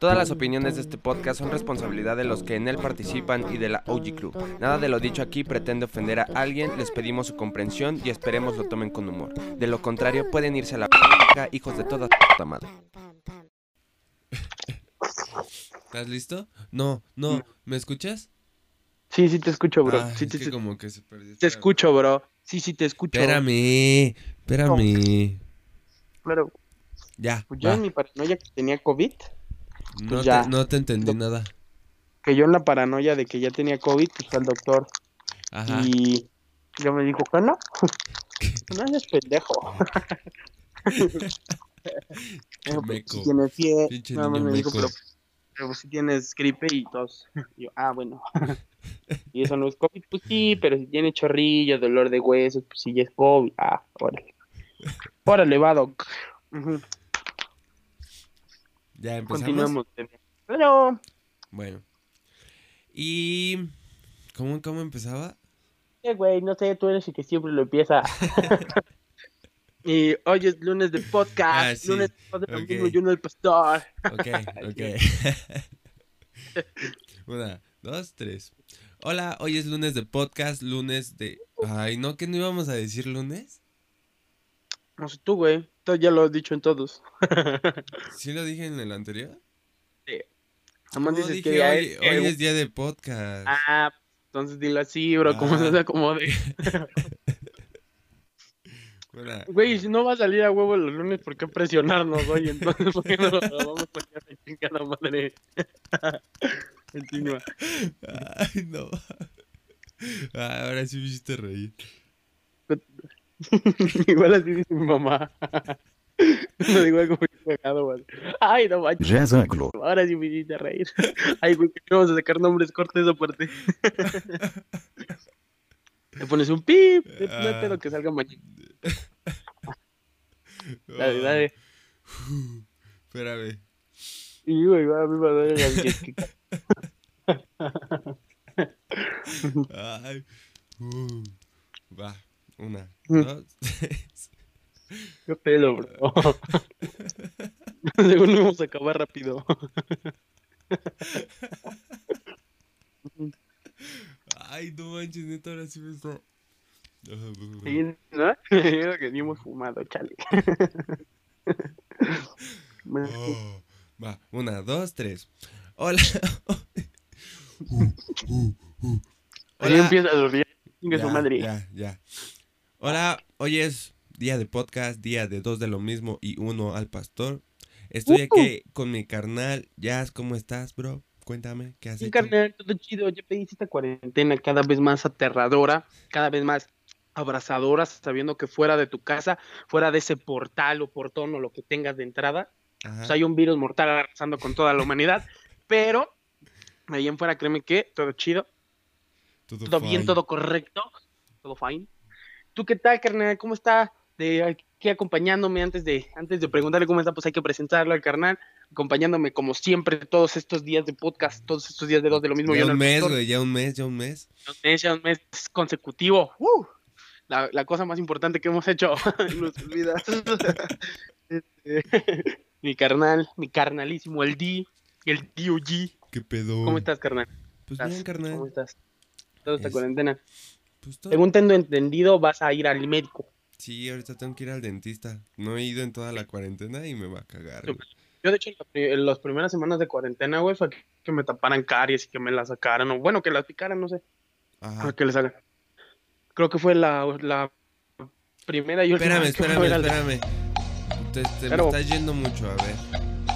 Todas las opiniones de este podcast son responsabilidad de los que en él participan y de la OG Crew. Nada de lo dicho aquí pretende ofender a alguien, les pedimos su comprensión y esperemos lo tomen con humor. De lo contrario, pueden irse a la hijos de toda puta madre. ¿Estás listo? No, ¿me escuchas? Sí, sí te escucho, bro. Ah, Sí, es que como que se perdió. te escucho, bro. Sí, sí te escucho. Espérame. Claro. Ya, Pues yo en mi paranoia que tenía COVID, pues ya. No te entendí nada. Que yo en la paranoia de que ya tenía COVID, pues fue al doctor. Ajá. Y yo me dijo, ¿qué no? No eres pendejo. Qué Pues, meco. si tienes fiebre, Pinche nada más niño me dijo, meco. pero pues, si tienes gripe y tos. Y yo, bueno. Y eso no es COVID, pues sí, pero si tiene chorrillo, dolor de huesos, pues sí ya es COVID. Órale. Órale, va, doc. Ujú. ¿Ya empezamos? Continuamos. Pero, Bueno. ¿Y cómo empezaba? güey, no sé, tú eres el que siempre lo empieza. Y hoy es lunes de podcast. Ah, sí. Lunes de lo Ok. mismo, yo no el pastor. Ok. Una, dos, tres. Hola, hoy es lunes de podcast, lunes de... Ay, ¿no? ¿Que no íbamos a decir lunes? No sé tú, güey. Tú ya lo has dicho en todos. ¿Sí lo dije en el anterior? Sí. Nomás No, dices que dije día hoy, es. hoy es día de podcast. Entonces dilo así, bro, como se Ah. acomode. Una, Güey, si no va a salir a huevo los lunes, ¿por qué presionarnos hoy? Entonces, ¿por qué no lo vamos a poner de chingada madre? Continúa. Ay, no. Ahora sí me hiciste reír. Igual así dice mi mamá. No digo algo muy cagado, güey. Ay, no manches. Ahora sí me hiciste reír. Ay, güey, que vamos a sacar nombres cortos esa parte. Le pones un pip. No hay pedo que salga mañana. Dale, dale. Espérame. Y güey, va, me va a dar el que... Ay. Va. Una, dos, tres. Qué pelo, bro. Según vamos a acabar rápido. Ay, no manches, neta, ahora sí me está. Sí, ¿no? Era que ni hemos fumado, chale. Va, una, dos, tres. Hola. Ahí Hola. empieza a dormir. Chingue su madre. Ya. Hola, hoy es día de podcast, día de dos de lo mismo y uno al pastor. Estoy aquí con mi carnal. Jazz, ¿cómo estás, bro? Cuéntame, ¿qué has Sí, hecho? carnal, todo chido. Ya pedí esta cuarentena cada vez más aterradora, cada vez más abrazadora, sabiendo que fuera de tu casa, fuera de ese portal o portón o lo que tengas de entrada, pues hay un virus mortal arrasando con toda la humanidad. Pero de ahí en fuera, créeme que todo chido, todo bien, todo correcto, todo fine. ¿Tú qué tal, carnal? ¿Cómo está? Aquí acompañándome antes de preguntarle cómo está, pues hay que presentarlo al carnal, acompañándome como siempre todos estos días de podcast, todos estos días de dos de lo mismo. Ya Yo no un el mes, pastor. güey, ya un mes. Ya un mes consecutivo. La cosa más importante que hemos hecho en nuestras vidas. Mi carnal, mi carnalísimo, el DOG. ¿Qué pedo? ¿Cómo estás, carnal? Pues bien, carnal. ¿Cómo estás? Toda esta cuarentena. Pues todo. Según tengo entendido, vas a ir al médico. Sí, ahorita tengo que ir al dentista. No he ido en toda la cuarentena y me va a cagar, güey. Yo, de hecho, en las primeras semanas de cuarentena, güey, fue que me taparan caries y que me las sacaran, o bueno, que las picaran, no sé. Ajá. Que les hagan. Creo que fue la primera y última vez que fue Espérame. Me estás yendo mucho, a ver.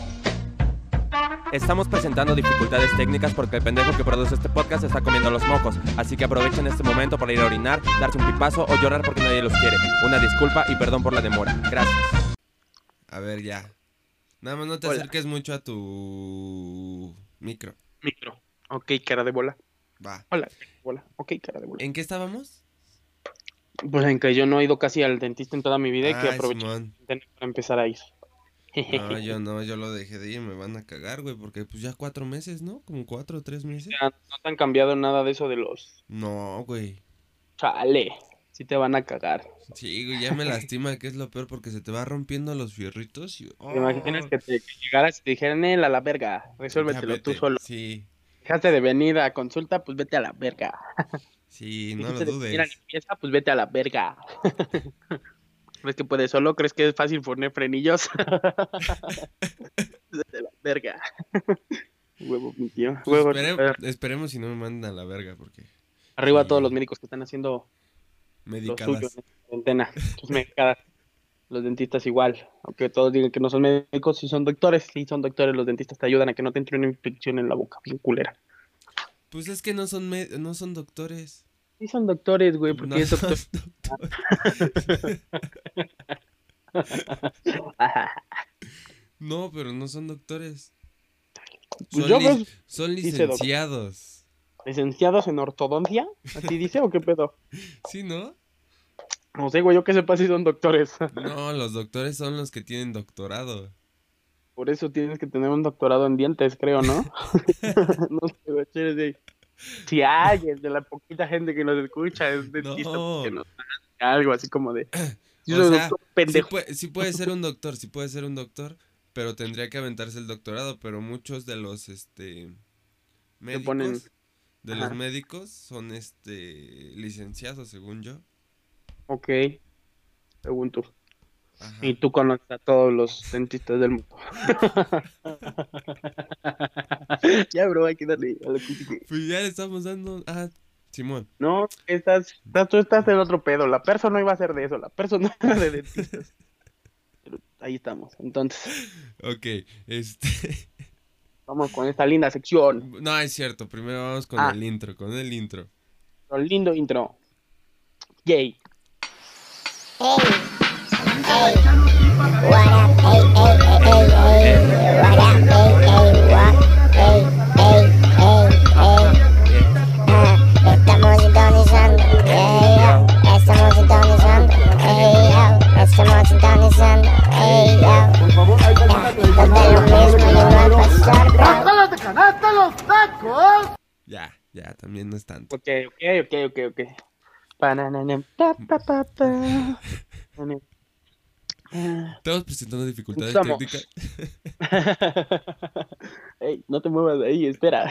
Estamos presentando dificultades técnicas porque el pendejo que produce este podcast está comiendo los mocos. Así que aprovechen este momento para ir a orinar, darse un pipazo o llorar porque nadie los quiere. Una disculpa y perdón por la demora. Gracias. A ver, ya. Nada más no te acerques mucho a tu micro. Ok, cara de bola. Va. Hola, bola. Ok, cara de bola. ¿En qué estábamos? Pues en que yo no he ido casi al dentista en toda mi vida y que aproveché Simón. para empezar a ir. No, yo lo dejé de ir, me van a cagar, güey, porque pues ya 4 meses, ¿no? Como 4 o 3 meses. Ya no te han cambiado nada de eso de los... No, güey. Chale. sí te van a cagar. Sí, güey, ya me lastima, que es lo peor, porque se te va rompiendo los fierritos y... ¿Te imaginas que que llegaras y te dijeran, a la verga, ya resuélvetelo tú vete, solo? sí, Dejaste de venir a consulta, pues vete a la verga. sí, no lo Dijiste de venir a dudes. limpieza, pues vete a la verga. ¿Crees que puedes solo? ¿Crees que es fácil poner frenillos? Vete a la verga. Huevo, mi tío. Pues Huevo. esperemos si no me mandan a la verga, porque... Arriba a todos los Sí, médicos que están haciendo lo suyo en medicadas. esta cuarentena. Sus medicadas. Los dentistas igual. Aunque todos digan que no son médicos, sí son doctores. Sí son doctores, los dentistas te ayudan a que no te entre una infección en la boca, bien culera. Pues es que no son, no son doctores. Sí son doctores, güey, No porque es son doctor. doctores. No, pero no son doctores. Pues Son, yo, pues, son dice licenciados. ¿licenciados en ortodoncia? ¿Así dice o qué pedo? ¿Sí, no? No sé, güey, yo que sepa si son doctores. No, los doctores son los que tienen doctorado. Por eso tienes que tener un doctorado en dientes, creo, ¿no? No sé, güey, eres de... Si alguien de la poquita gente que nos escucha es dentista, No. porque nos da algo así como de... Yo O soy sea, doctor pendejo. sí puede ser un doctor, sí puede ser un doctor, pero tendría que aventarse el doctorado, pero muchos de los, Te médicos, ponen... de Ajá. los médicos son, licenciados, según yo. Ok, según tú. Ajá. Y tú conoces a todos los dentistas del mundo. Ya, bro, hay que darle a lo que sigue. Pues ya le estamos dando, Simón. No, tú estás en otro pedo. La persona no iba a ser de eso. La persona no era de dentistas. Pero ahí estamos. Entonces, Ok, vamos con esta linda sección. no, es cierto, primero vamos con Ah. el intro, Un lindo intro. Gay. Hey, hey, what up, hey, hey, hey, hey, hey, what up, hey, hey, what, hey, estamos sintonizando, hey, yo, estamos sintonizando, hey, yo, estamos sintonizando, hey, yo, Por favor, hay dos de lo mismo y uno al pastor, bro. Ya, también no es tanto. Ok. Pananam, pa, pa, pa, pa. Estamos presentando dificultades Estamos. técnicas. Ey, no te muevas de ahí, espera.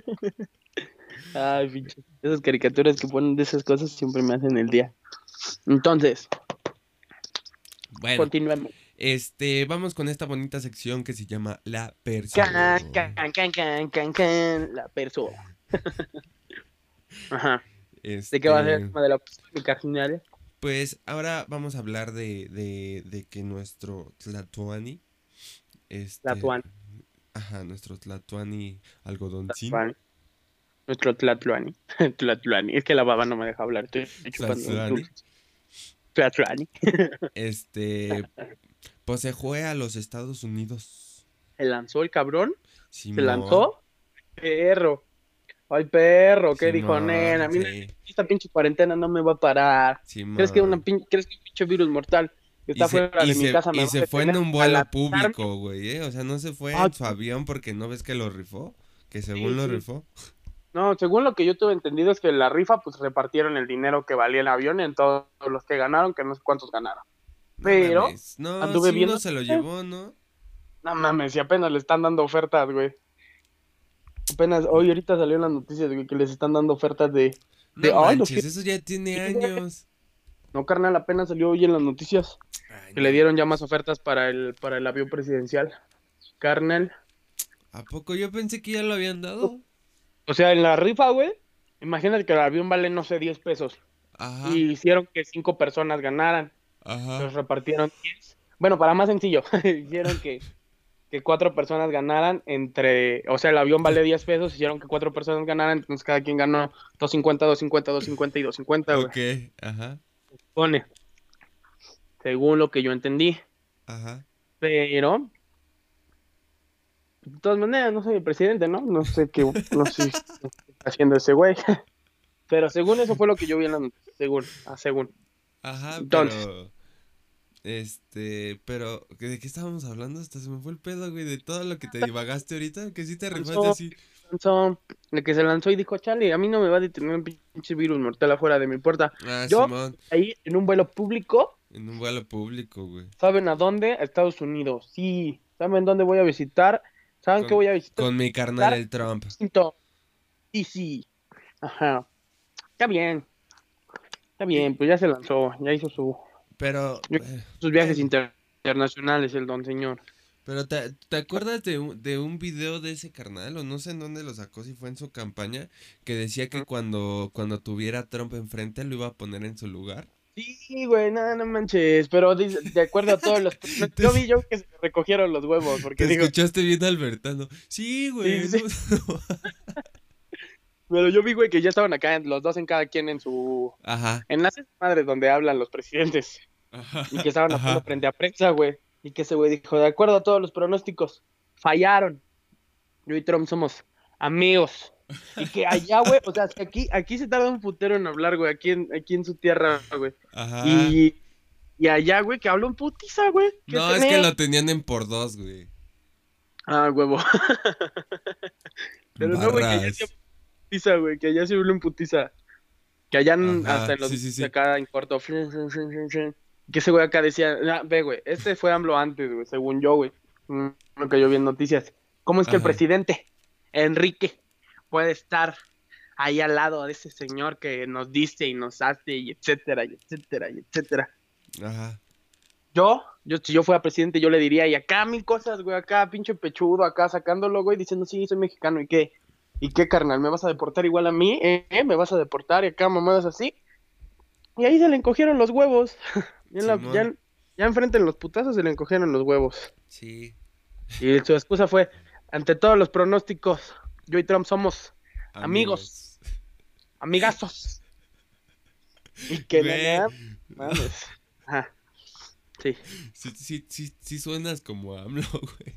Ay, pinche. Esas caricaturas que ponen de esas cosas siempre me hacen el día. Entonces, Bueno, continuemos. vamos con esta bonita sección que se llama La Persona. Can, la persona. Ajá. ¿De qué va a ser el tema de la mi carcinal? Pues ahora vamos a hablar de que nuestro Tlatoani, Tlatoani. Ajá, nuestro Tlatoani algodoncín. Tlatoani. Nuestro Tlatoani. Tlatoani. Es que la baba no me deja hablar. Estoy chupando Tlatoani. dulces. Tlatoani. Pues se fue a los Estados Unidos. ¿Se lanzó el cabrón? ¿Se Simón. lanzó? Perro. Ay, perro, ¿qué dijo, Simón, nena? Mira, sí. esta pinche cuarentena no me va a parar. Simón. ¿Crees que un pinche virus mortal que está fuera de mi casa me y va se a fue en detener un a vuelo lanzarme? público, güey, O sea, no se fue Ay, en su avión porque no ves que lo rifó. Que según Sí, lo sí. rifó. No, según lo que yo tuve entendido es que la rifa pues repartieron el dinero que valía el avión en todos los que ganaron, que no sé cuántos ganaron. No Pero mames. No, anduve sí viendo... uno se lo llevó, ¿no? No mames, si apenas le están dando ofertas, güey. Apenas ahorita salió en las noticias, güey, que les están dando ofertas de... No ay, los manches, que... eso ya tiene Sí, años. No, carnal, apenas salió hoy en las noticias Ay, que no. le dieron ya más ofertas para el avión presidencial. Carnal. ¿A poco? Yo pensé que ya lo habían dado. O sea, en la rifa, güey, imagínate que el avión vale, no sé, 10 pesos. Ajá, Y hicieron que 5 personas ganaran. ajá. Los repartieron 10. Bueno, para más sencillo, hicieron que 4 personas ganaran entre... O sea, el avión vale 10 pesos, hicieron que 4 personas ganaran, entonces cada quien ganó 250, 250, 250 y 250, güey. Ok, ajá, Pone, según lo que yo entendí. ajá. Pero... De todas maneras, no soy el presidente, ¿no? No sé qué está haciendo ese güey. Pero según eso fue lo que yo vi en la noticia, según. Ajá, Entonces. pero... Pero, ¿de qué estábamos hablando? Hasta se me fue el pedo, güey, de todo lo que te divagaste ahorita, que sí te rifaste Lanzó, así. el que se lanzó y dijo, chale, a mí no me va a detener un pinche virus mortal afuera de mi puerta. Ah, Yo, Simón, ahí en un vuelo público, en un vuelo público, güey. ¿saben a dónde? A Estados Unidos. Sí, ¿saben dónde voy a visitar? ¿Saben qué voy a visitar? Con mi carnal el Trump. Washington. Sí, sí. Ajá. Está bien, pues ya se lanzó, ya hizo Pero, sus viajes bueno, internacionales el don señor. pero ¿te acuerdas de un video de ese carnal? O no sé en dónde lo sacó, si fue en su campaña, que decía que cuando tuviera a Trump enfrente lo iba a poner en su lugar. Sí, güey, no manches, pero de acuerdo a todos los... Yo vi que se le recogieron los huevos, porque Te digo, escuchaste bien albertano. Sí, güey. Sí. Pero yo vi, güey, que ya estaban acá, los dos en cada quien en su... Ajá, En las madres donde hablan los presidentes, ajá, y que estaban hablando ajá. frente a prensa, güey, y que ese güey dijo, de acuerdo a todos los pronósticos, fallaron. Yo y Trump somos amigos. Y que allá, güey, o sea, aquí se tarda un putero en hablar, güey, aquí en su tierra, güey. Ajá. Y allá, güey, que habló en putiza, güey. No, es que lo tenían en por dos, güey. Ah, huevo. Pero no, güey, que allá se Barras. putiza, güey, que allá se habló en putiza. Que allá Ajá, hasta en los sí. acá en corto. Que ese güey acá decía, ve, güey, este fue AMLO antes, güey, según yo, güey. Lo que yo vi en noticias. ¿Cómo es que el Ajá. presidente Enrique puede estar ahí al lado de ese señor que nos dice y nos hace y etcétera, y etcétera, y etcétera? Ajá. Si yo fuera presidente, yo le diría, y acá mil cosas, güey, acá pinche pechudo, acá sacándolo, güey, diciendo, sí, soy mexicano, ¿y qué? ¿Y qué, carnal? ¿Me vas a deportar igual a mí? ¿Me vas a deportar? Y acá mamadas así. Y ahí se le encogieron los huevos. Simón. Ya enfrente en los putazos se le encogieron los huevos. Sí. Y su excusa fue, ante todos los pronósticos, yo y Trump somos amigos, amigazos. Y que Güey. nada, mames. Ajá, sí. Sí suenas como AMLO, güey.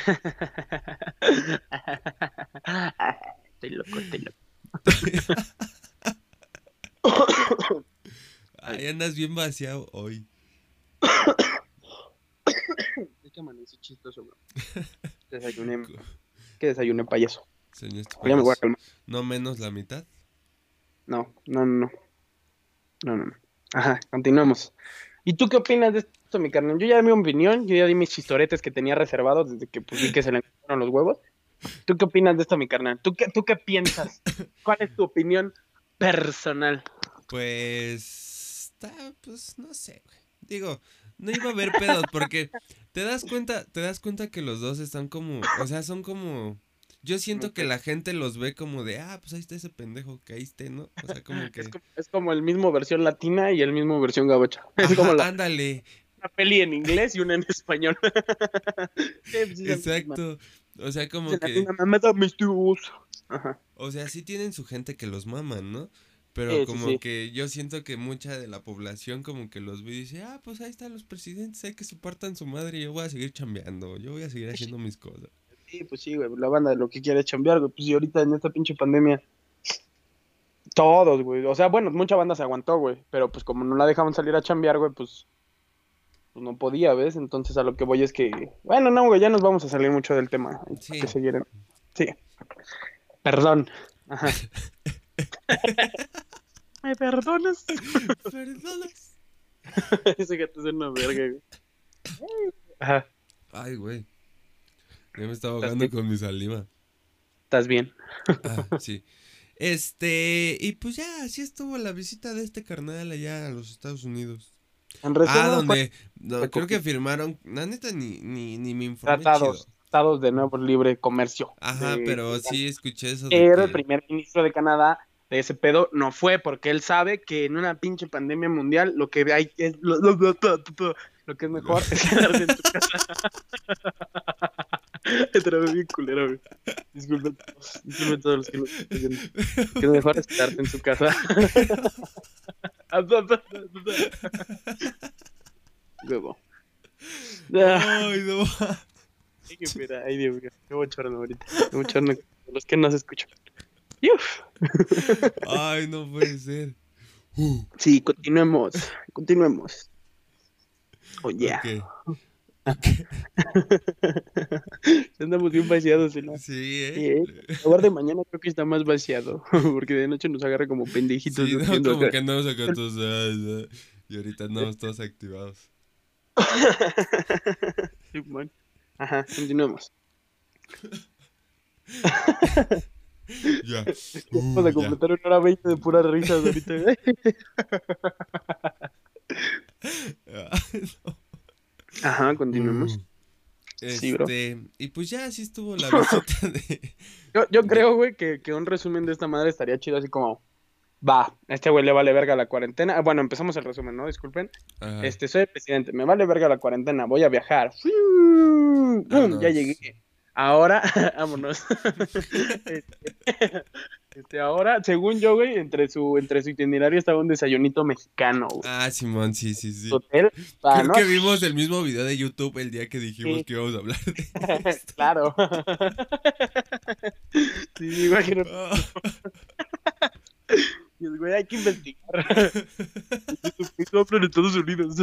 Estoy loco. Ay, andas bien vaciado hoy. Es que amanecí chistoso, bro. Que desayuné payaso. Señor, este Ya me voy a payaso. calmar. ¿No menos la mitad? No. Ajá, continuamos. ¿Y tú qué opinas de esto, mi carnal? Yo ya di mi opinión, yo ya di mis chistoretes que tenía reservados desde que pues, vi que se le encontraron los huevos. ¿Tú qué opinas de esto, mi carnal? ¿Tú qué piensas? ¿Cuál es tu opinión personal? Pues no sé, güey. Digo, no iba a haber pedos porque te das cuenta que los dos están como, o sea, son como, yo siento que la gente los ve como de, pues ahí está ese pendejo, caíste, ¿no? O sea, como que, Es como el mismo versión latina y el mismo versión gabacha. Es ajá, como ándale, una peli en inglés y una en español. Sí, pues, es la misma. exacto, o sea, como Es la que, misma, me da mis tubos. Ajá. o sea, sí tienen su gente que los maman, ¿no? Pero Sí. como que yo siento que mucha de la población como que los ve y dice, pues ahí están los presidentes, hay que se partan su madre y yo voy a seguir chambeando, yo voy a seguir haciendo mis cosas. Sí, pues sí, güey, la banda lo que quiere es chambear, güey, pues y ahorita en esta pinche pandemia, todos, güey, o sea, bueno, mucha banda se aguantó, güey, pero pues como no la dejaban salir a chambear, güey, pues no podía, ¿ves? Entonces a lo que voy es que, bueno, no, güey, ya nos vamos a salir mucho del tema, hay Sí. que seguir sí, perdón, ajá. ¿Me perdonas? Perdonas. Ese gato es una verga, güey. Ajá, Ay, güey. Ya me estaba ahogando con mi saliva. ¿estás bien? Sí. Y pues ya, así estuvo la visita de este carnal allá a los Estados Unidos. En resumen, Donde, fue creo que firmaron, la neta ni me informé chido. tratados de nuevo libre comercio. Ajá, pero sí escuché eso de Pero el que, primer ministro de Canadá de ese pedo no fue porque él sabe que en una pinche pandemia mundial lo que hay es lo que es mejor es quedarse en tu casa. Te trabé bien culero, güey. Disculpen todos los que nos están viendo. Que es mejor es quedarte en tu casa. Luego. ay, no. Ay, Dios mío. Qué bochorno ahorita. Qué bochorno. Los que no se escuchan. Uf. Ay, no puede ser. Sí, continuemos. Oh, yeah. Ok. Andamos bien vaciados, ¿no? Sí, Sí, ¿eh? El lugar de mañana creo que está más vaciado, porque de noche nos agarra como pendejitos Sí, no, durmiendo como acá. que andamos acá todos. Y ahorita andamos todos activados. Sí, bueno. Ajá, continuemos. Ya. Vamos a Ya. completar 1 hora 20 de puras risas ahorita. Ajá, continuemos. Uh, Sí, bro. y pues ya así estuvo la visita de, Yo de- creo, güey, que un resumen de esta madre estaría chido así como, va, a este güey le vale verga la cuarentena. Ah, bueno, empezamos el resumen, ¿no? Disculpen. Ajá, Soy el presidente, me vale verga la cuarentena, voy a viajar. ¡Fiu! ¡Pum! Ya vámonos. llegué. Ahora, vámonos. Ahora, según yo, güey, entre su itinerario estaba un desayunito mexicano, güey. Ah, Simón, sí, sí, sí. Hotel, va, Creo ¿no? que vimos el mismo video de YouTube el día que dijimos Sí, que íbamos a hablar de esto. claro. Sí, me imagino. Ah. Y el güey, hay que investigar. ¿Qué hablan en Estados Unidos?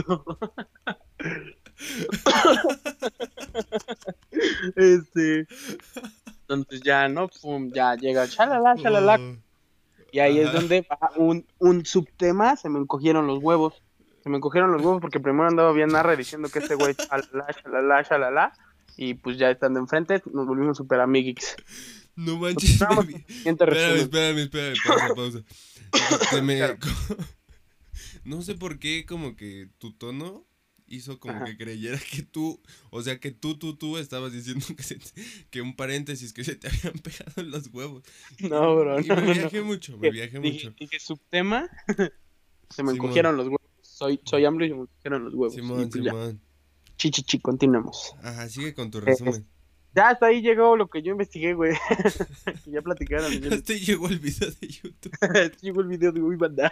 Este, entonces ya, ¿no? Pum, ya llega, chalala, chalala. Y ahí es Ajá. donde va un subtema, se me encogieron los huevos. Se me encogieron los huevos porque primero andaba bien narra diciendo que este güey, chalala, chalala, chalala. Y pues ya estando enfrente, nos volvimos super amiguis. No Nos manches, vamos baby. al siguiente resumen. Espérame, pausa. Claro. No sé por qué, como que tu tono hizo como Ajá. que creyera que tú, o sea, que tú estabas diciendo que un paréntesis, que se te habían pegado en los huevos. No, bro, Y no, me no, viajé no. mucho, me viajé mucho. Dije subtema, se me Simón, encogieron los huevos. Soy AMLO y se me encogieron los huevos. Y Simón, pues ya, Simón. chichichi, continuemos. Ajá, sigue con tu Eh, resumen. Ya hasta ahí llegó lo que yo investigué, güey. Que ya platicaron. Ya Hasta ahí llegó el video de YouTube. llegó el video de Uy Banda.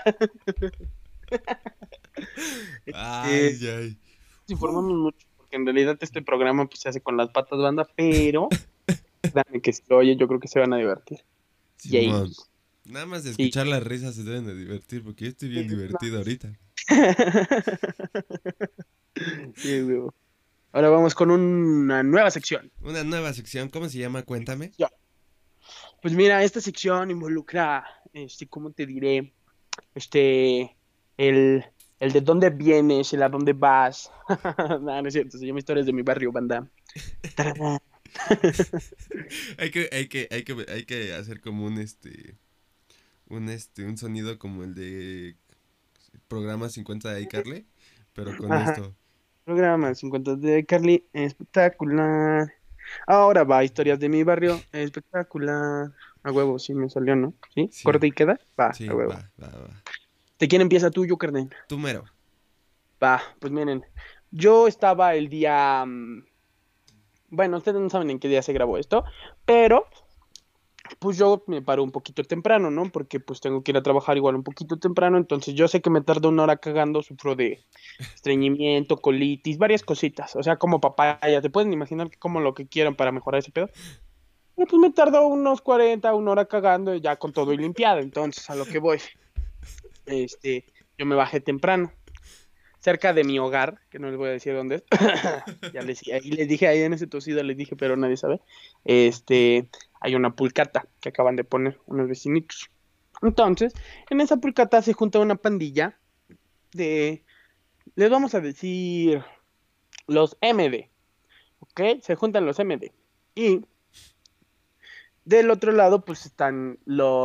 Ay, ay. Nos informamos mucho, porque en realidad este programa pues, se hace con las patas banda, pero dame que si lo oye, yo creo que se van a divertir. Yay. Simón. Nada más de Sí. escuchar las risas se deben de divertir, porque yo estoy bien Sí, divertido ahorita. Sí, güey. Ahora vamos con una nueva sección. Una nueva sección, ¿cómo se llama? Cuéntame. Ya. Pues mira, esta sección involucra, ¿cómo te diré? El, el de dónde vienes, el a dónde vas. No es cierto, se llama Historias de mi barrio, banda. Tarará. Hay que hacer como un sonido como el de programa 50 de iCarly, pero con Ajá. esto. Programa 50 de Carly, espectacular. Ahora va, Historias de mi barrio, espectacular. A huevo, sí me salió, ¿no? ¿Sí? Sí, ¿Corte y queda? Va, sí, a huevo. va. ¿De quién empieza tú, yo, Carden? Tú mero. Va, pues miren, yo estaba el día... Bueno, ustedes no saben en qué día se grabó esto, pero pues yo me paro un poquito temprano, ¿no? Porque pues tengo que ir a trabajar igual un poquito temprano, entonces yo sé que me tardo 1 hora cagando, sufro de estreñimiento, colitis, varias cositas, o sea, como papaya, te pueden imaginar que como lo que quieran para mejorar ese pedo. Pero pues me tardo unos 40, 1 hora cagando ya con todo y limpiado, entonces a lo que voy, yo me bajé temprano, cerca de mi hogar, que no les voy a decir dónde es, ya les dije ahí en ese tosido, les dije, pero nadie sabe, hay una pulcata que acaban de poner unos vecinitos. Entonces, en esa pulcata se junta una pandilla de, les vamos a decir, los MD, ¿ok? Se juntan los MD. Y del otro lado, pues están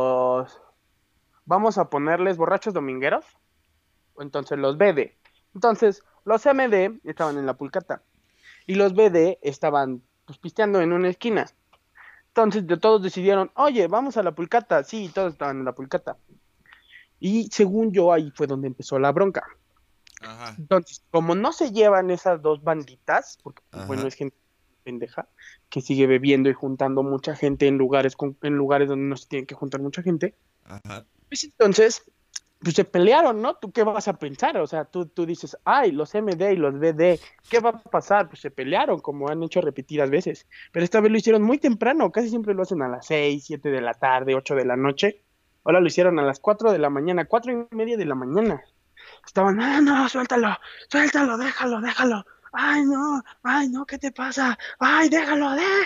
vamos a ponerles borrachos domingueros, o entonces los BD. Entonces, los MD estaban en la pulcata y los BD estaban pues, pisteando en una esquina. Entonces, todos decidieron, oye, vamos a la pulcata. Sí, todos estaban en la pulcata. Y según yo, ahí fue donde empezó la bronca. Ajá. Entonces, como no se llevan esas dos banditas, porque Ajá. bueno, es gente pendeja, que sigue bebiendo y juntando mucha gente en lugares donde no se tiene que juntar mucha gente, Ajá. pues entonces, pues se pelearon, ¿no? ¿Tú qué vas a pensar? O sea, tú dices, ay, los MD y los BD, ¿qué va a pasar? Pues se pelearon, como han hecho repetidas veces. Pero esta vez lo hicieron muy temprano, casi siempre lo hacen a las 6, 7 de la tarde, 8 de la noche. Ahora lo hicieron a las 4 de la mañana, 4:30 de la mañana. estaban, no, suéltalo, déjalo. Ay, no, ¿qué te pasa? Ay, déjalo,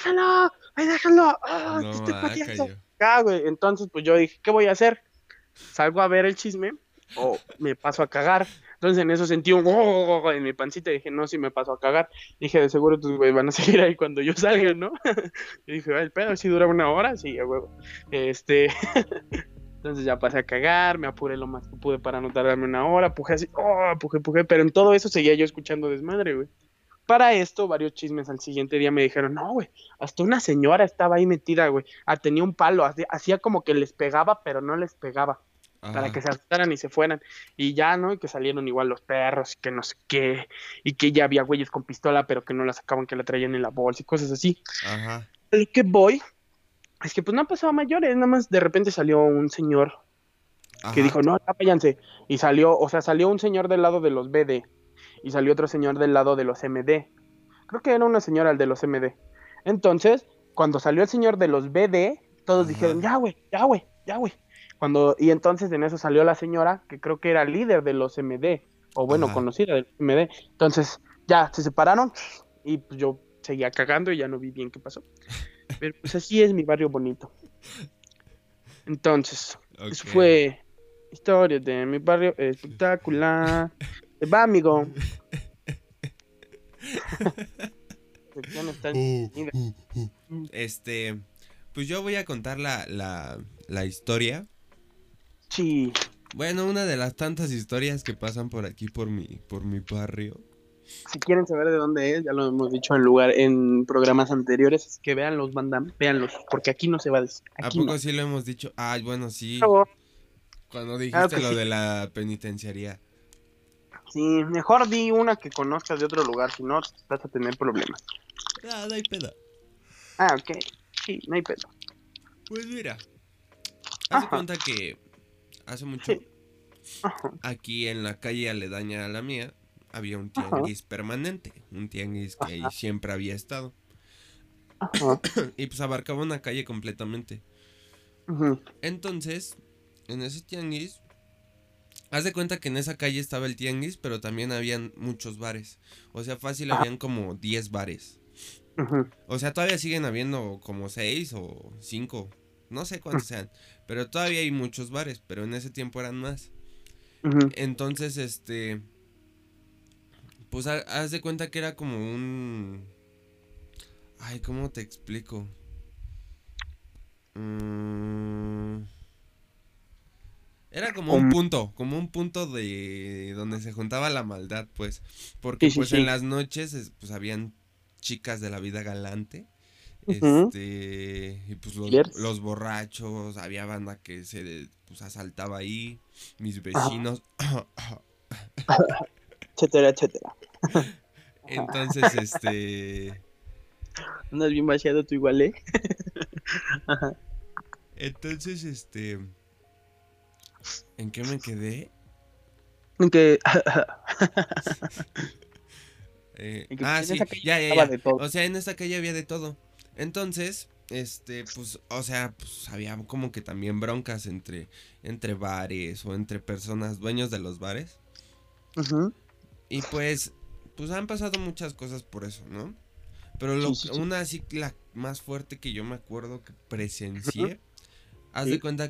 te No, estoy pateando. cayó. Güey. Entonces, pues yo dije, ¿qué voy a hacer? ¿Salgo a ver el chisme o me paso a cagar? Entonces en eso sentí un en mi pancita y dije, no, si me paso a cagar. Dije, de seguro tus güeyes van a seguir ahí cuando yo salga, ¿no? Y dije, el pedo, si dura 1 hora, sí, a huevo. Entonces ya pasé a cagar, me apuré lo más que pude para no tardarme 1 hora, pujé así, pujé, pero en todo eso seguía yo escuchando desmadre, güey. Para esto, varios chismes al siguiente día me dijeron, no, güey, hasta una señora estaba ahí metida, güey. Tenía un palo, hacía como que les pegaba, pero no les pegaba, para que Ajá. se asustaran y se fueran. Y ya, ¿no? Y que salieron igual los perros, y que no sé qué, y que ya había güeyes con pistola, pero que no la sacaban, que la traían en la bolsa y cosas así. Ajá. A lo que voy, es que pues no pasaba a mayores, nada más de repente salió un señor que Ajá. dijo, no, ya váyanse. Y salió, o sea, salió un señor del lado de los BD, y salió otro señor del lado de los MD. Creo que era una señora el de los MD. Entonces, cuando salió el señor de los BD, todos dijeron, Ajá. ya, güey. Y entonces en eso salió la señora, que creo que era líder de los MD, o bueno, Ajá. conocida del MD. Entonces, ya, se separaron, y pues yo seguía cagando y ya no vi bien qué pasó. Pero pues así es mi barrio bonito. Entonces, eso Ok. fue historia de mi barrio espectacular. Va, amigo. Sección está entretenida. Pues yo voy a contar la historia. Sí. Bueno, una de las tantas historias que pasan por aquí, por mi barrio. Si quieren saber de dónde es, ya lo hemos dicho en programas anteriores, es que véanlos, banda, véanlos, porque aquí no se va a decir, ¿A aquí poco no. sí lo hemos dicho? Ay, bueno, sí. Pero, Cuando claro dijiste que lo sí. de la penitenciaría. Sí, mejor di una que conozcas de otro lugar, si no vas a tener problemas. Ah, no hay pedo. Ok. Sí, no hay pedo. Pues mira, haz de Ajá, cuenta que hace mucho, sí. Ajá, aquí en la calle aledaña a la mía, había un ajá, tianguis permanente. Un tianguis que ahí siempre había estado. ajá. Y pues abarcaba una calle completamente. Ujú. Entonces, en ese tianguis, haz de cuenta que en esa calle estaba el tianguis, pero también habían muchos bares. O sea, fácil Ajá, habían como 10 bares. ujú, O sea, todavía siguen habiendo como 6 o 5. No sé cuántos sean. Pero todavía hay muchos bares, pero en ese tiempo eran más. ujú. Entonces, pues haz de cuenta que era como un... Ay, ¿cómo te explico? Mm, Era Como- como un punto de donde se juntaba la maldad, pues. Porque Sí, sí, pues en sí. las noches, pues habían chicas de la vida galante. Ujú. Y pues Killers. los borrachos, había banda que se pues asaltaba ahí, mis Ajá, vecinos. etcétera, etcétera. Entonces, Andas bien vaciado tú igual, ¿eh? Ajá. entonces, ¿en qué me quedé? En que, en que Ah, en sí, esa calle ya, ya, estaba ya. de todo. O sea, en esta calle había de todo. Entonces, pues, o sea, pues había como que también broncas entre bares o entre personas dueños de los bares. Ujú. Y pues han pasado muchas cosas por eso, ¿no? Pero Sí, sí, sí. una así, la más fuerte que yo me acuerdo que Ujú. presencié, haz de Sí. cuenta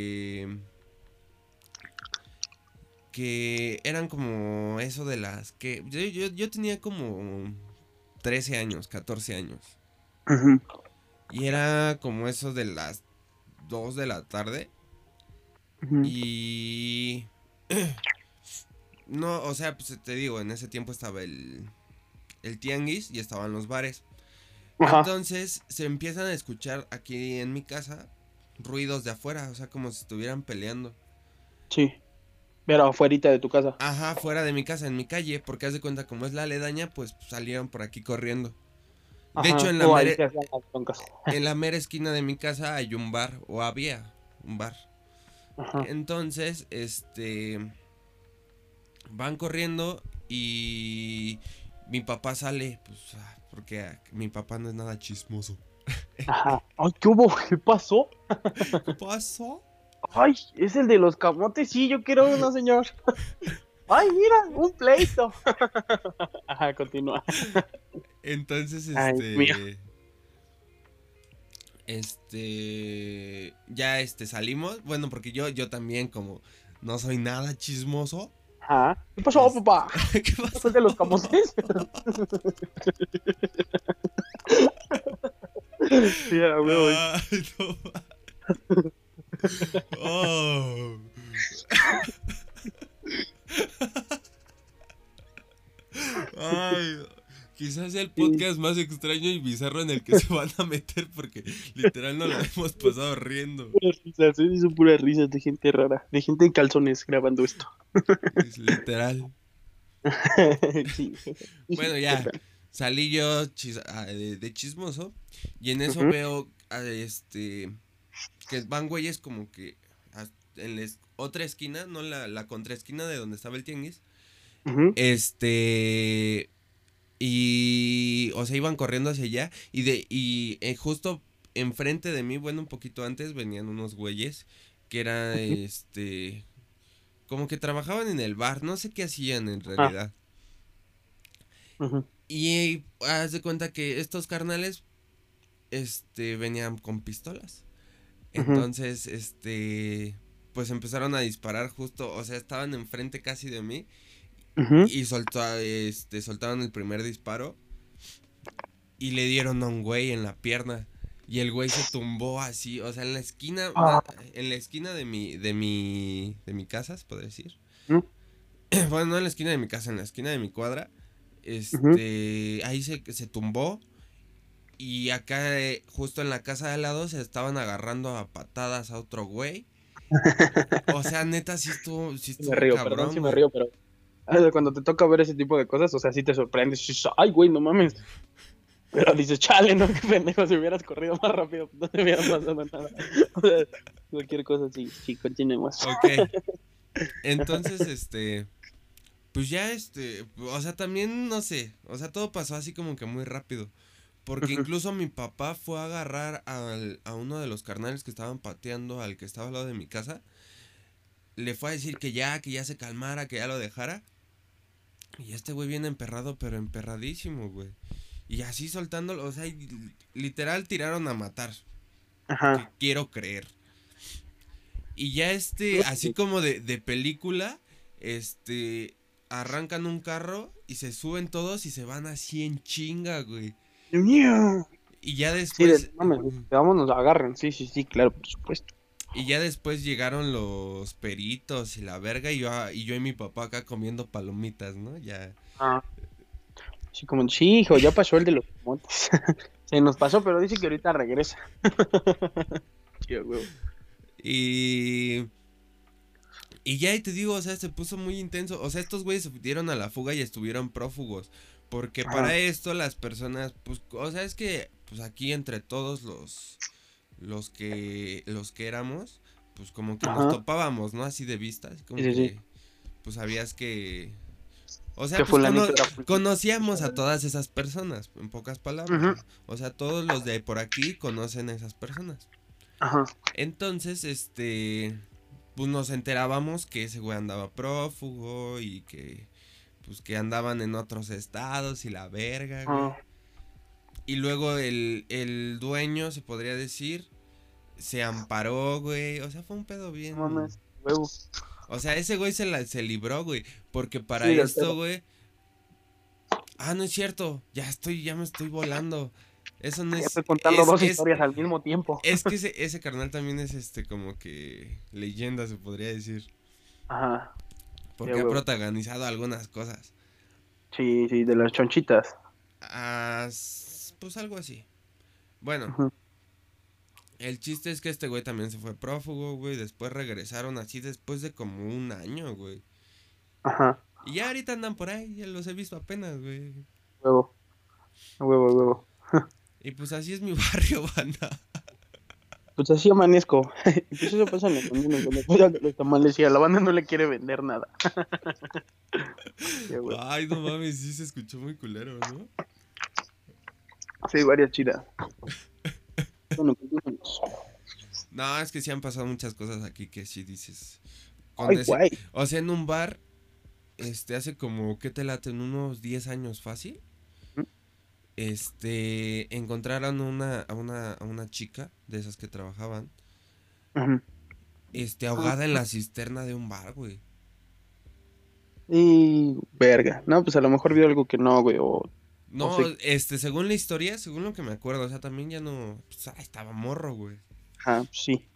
que eran como eso de las que yo tenía como 13 años, 14 años. Ujú. Y era como eso de las 2 de la tarde. Ujú. Y... No, o sea, pues te digo, en ese tiempo estaba el tianguis y estaban los bares. Ajá. Entonces se empiezan a escuchar aquí en mi casa ruidos de afuera, o sea, como si estuvieran peleando. Sí. Pero afuerita de tu casa. Ajá, fuera de mi casa, en mi calle, porque haz de cuenta como es la aledaña, pues salieron por aquí corriendo. De hecho, Ajá. en O ahí se hacían las broncas. en la mera esquina de mi casa hay un bar, o había un bar. Ajá. Entonces, van corriendo y mi papá sale, pues, porque mi papá no es nada chismoso. Ajá. Ay, ¿qué hubo? ¿Qué pasó? ¿Qué pasó? Ay, es el de los camotes. Sí, yo quiero uno, señor. ¡Ay, mira! ¡Un pleito! Ajá, continúa. Entonces, Ay, mío. ya salimos, bueno, porque yo también como no soy nada chismoso. Ajá. ¿Qué pasó, papá? ¿Qué pasó? ¿Estás de los camotes? Sí, a huevo. Ay, no. Oh. Ay, quizás sea el podcast más extraño y bizarro en el que se van a meter porque literal no la hemos pasado riendo. Puras risas, son puras risas de gente rara, de gente en calzones grabando esto. Es literal. Sí. Bueno, ya salí yo de chismoso y en eso veo que van güeyes como que en la otra esquina, no la contraesquina de donde estaba el tianguis. Y o sea, iban corriendo hacia allá y justo enfrente de mí, bueno, un poquito antes venían unos güeyes que eran como que trabajaban en el bar, no sé qué hacían en realidad. Y haz de cuenta que estos carnales venían con pistolas. Entonces, pues empezaron a disparar justo, o sea, estaban enfrente casi de mí. Y soltaron el primer disparo y le dieron a un güey en la pierna y el güey se tumbó así, o sea, en la esquina de mi casa, se podría decir. Bueno, no en la esquina de mi casa, en la esquina de mi cuadra. Ahí se tumbó y acá justo en la casa de al lado se estaban agarrando a patadas a otro güey. O sea, neta sí estuvo me río, cabrón, perdón si me río, pero cuando te toca ver ese tipo de cosas, o sea, sí te sorprendes. Dices, ay, güey, no mames. Pero dices, chale, no, qué pendejo, si hubieras corrido más rápido, no te hubieras pasado nada. O sea, cualquier cosa, sí, continuemos. Ok. Entonces, pues ya, o sea, también, no sé, o sea, todo pasó así como que muy rápido. Porque incluso mi papá fue a agarrar a uno de los carnales que estaban pateando al que estaba al lado de mi casa. Le fue a decir que ya se calmara, que ya lo dejara. Y este güey viene emperrado, pero emperradísimo, güey. Y así soltándolo, o sea, literal tiraron a matar. Ajá. Que quiero creer. Y ya así como de película, arrancan un carro y se suben todos y se van así en chinga, güey. Y ya después... Sí, vámonos, agarren, sí, claro, por supuesto. Y ya después llegaron los peritos y la verga y yo y mi papá acá comiendo palomitas, ¿no? Ya. Sí, como, sí, hijo, ya pasó el de los motes. Se nos pasó, pero dice que ahorita regresa. Sí, huevo. Y ya te digo, o sea, se puso muy intenso. O sea, estos güeyes se dieron a la fuga y estuvieron prófugos. Porque para esto las personas, pues, o sea, es que, pues aquí entre todos los que éramos, pues como que nos topábamos, ¿no? Así de vista, así como que, pues sabías que, o sea, pues conocíamos a todas esas personas, en pocas palabras. O sea, todos los de por aquí conocen a esas personas. Entonces, pues nos enterábamos que ese güey andaba prófugo y que, pues que andaban en otros estados y la verga, güey. Y luego el dueño, se podría decir, se amparó, güey. O sea, fue un pedo bien. Mames, huevo. O sea, ese güey se libró, güey. Porque para esto, güey. No es cierto. Ya me estoy volando. Eso no es. Estoy contando dos historias al mismo tiempo. Es que ese carnal también es como que leyenda, se podría decir. Ajá. Porque ha protagonizado algunas cosas. Sí, de las chonchitas. Pues algo así. Bueno. El chiste es que este güey también se fue prófugo, güey. Después regresaron así después de como un año, güey. Ajá. Y ya ahorita andan por ahí, ya los he visto apenas, güey. Huevo. Y pues así es mi barrio, banda. Pues así amanezco. Y pues eso pasa en el camino, cuando fuera de los tamales y a la banda no le quiere vender nada. Ay, no mames, sí se escuchó muy culero, ¿no? Sí, varias chidas. Bueno, no, es que sí han pasado muchas cosas aquí que sí dices. Ay, güey. O sea, en un bar, hace como, ¿qué te laten? Unos 10 años fácil. Ujú. Encontraron a una chica de esas que trabajaban, Ujú. ahogada en la cisterna de un bar, güey. Y verga. No, pues a lo mejor vio algo que no, güey. O No, sí. según la historia, según lo que me acuerdo, o sea, también ya no, pues, estaba morro, güey. Ajá, sí.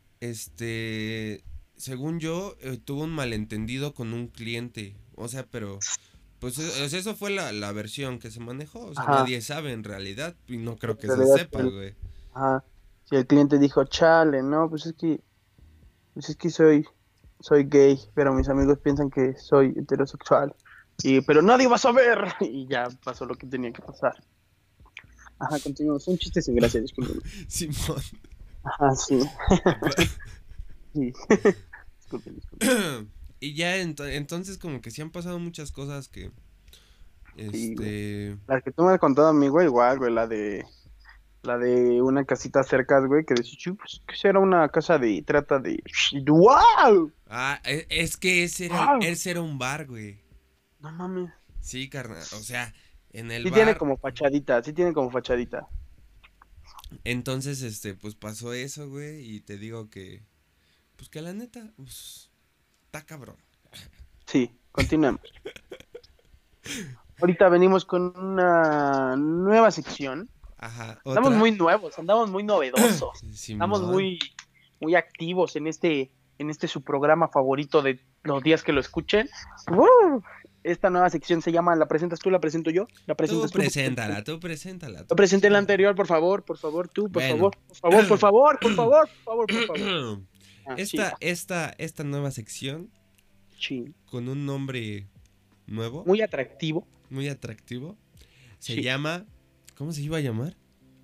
Según yo, tuvo un malentendido con un cliente, o sea, pero, pues, o sea, eso fue la versión que se manejó, o sea, Ajá. nadie sabe en realidad, y no creo que En se realidad, sepa, güey. ajá. Si el cliente dijo, chale, no, pues es que soy gay, pero mis amigos piensan que soy heterosexual. Pero nadie va a saber. Y ya pasó lo que tenía que pasar. Ajá, continuamos. Son chistes sin gracia, disculpen. Simón. Ajá, sí. Sí. Disculpen. Y ya entonces como que sí han pasado muchas cosas que, Sí, güey. este, La que tú me has contado a mí, güey, igual, güey, la de una casita cerca, güey, que decía, "Sí, pues, que era una casa de trata de. ¡Wow! es que ¡Wow! ese era un bar, güey. No mames. Sí, carnal, o sea, en el Sí tiene bar, como fachadita, sí tiene como fachadita. entonces, pues pasó eso, güey, y te digo que, pues que la neta, pues, está cabrón. Sí, continuemos. Ahorita venimos con una nueva sección. Ajá, Estamos otra, muy nuevos, andamos muy novedosos. Estamos Simón, muy activos en este su programa favorito de los días que lo escuchen. ¡Woo! Esta nueva sección se llama ¿La presentas tú, la presento yo? ¿La tú presentas tú? preséntala, tú preséntala, Lo tú presenté en la preséntala. anterior, por favor, tú, por Bueno, favor, por favor, por favor, por favor. Ah, sí, esta nueva sección, sí. con un nombre nuevo, Muy atractivo. muy atractivo, se Sí. llama, ¿cómo se iba a llamar?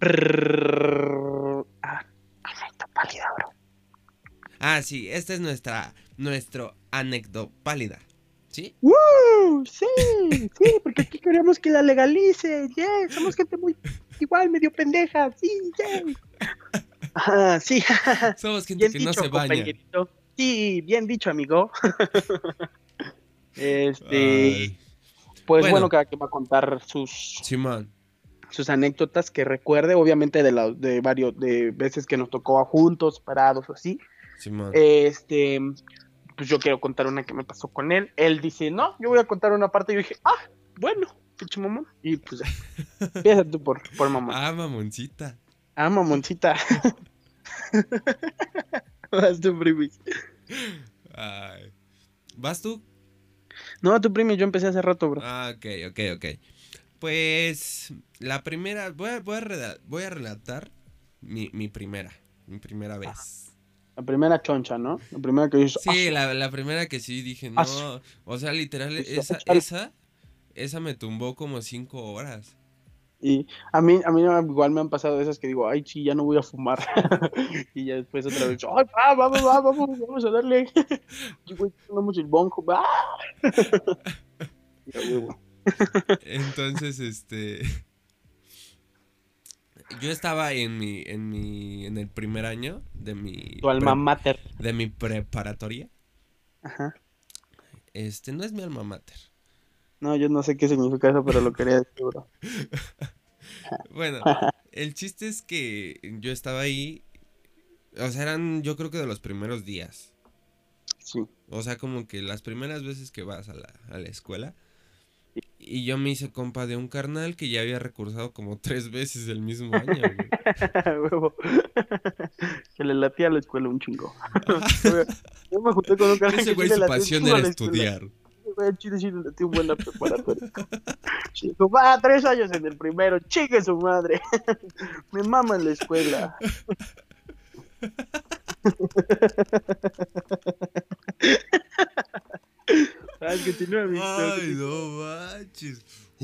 Anécdota pálida, bro. Ah, sí, esta es nuestro anécdota pálida, ¿sí? ¡Woo! Sí, porque aquí queremos que la legalice. Yeah, somos gente muy igual, medio pendeja. Sí, yeah. Ajá, sí. Somos gente Bien que no dicho, se baña. compañerito. Sí, bien dicho, amigo. Ay, Pues bueno, bueno, cada quien va a contar sus Simón, anécdotas que recuerde, obviamente de varios de veces que nos tocó juntos, parados o así. Simón. Pues yo quiero contar una que me pasó con él. Él dice, no, yo voy a contar una parte. Y yo dije, bueno, pinche mamón. Y pues ya, empieza tú por mamón. Mamoncita. Mamoncita. Vas tú, primis. Ay. ¿Vas tú? No, tú, primi, yo empecé hace rato, bro. Ok. Pues la primera, voy a relatar mi primera vez. La primera choncha, ¿no? La primera que hizo. Sí, la primera que sí dije, no, o sea, literal, esa me tumbó como 5 horas. Y a mí igual me han pasado esas que digo, ay, sí, ya no voy a fumar. Y ya después otra vez, ay, vamos a darle. Y güey, tomamos el bonjo, va. Ya, huevo. Entonces, yo estaba en el primer año de Tu alma mater. de mi preparatoria. Ajá. No es mi alma mater. No, yo no sé qué significa eso, pero lo quería decir, bro. Bueno, el chiste es que yo estaba ahí, o sea, eran yo creo que de los primeros días. Sí. O sea, como que las primeras veces que vas a la escuela. Y yo me hice compa de un carnal que ya había recursado como 3 veces el mismo año, güey. Huevo. Que le latía a la escuela un chingo. Yo me junté con un carnal Ese que güey sí su le latía un pasión chingo a era la escuela. estudiar. Güey, chile, sí le latía un buen la preparatoria. Chico, va, 3 años en el primero, chique su madre. Me mama en la escuela. Ay, continúa, Víctor. Ay, no manches.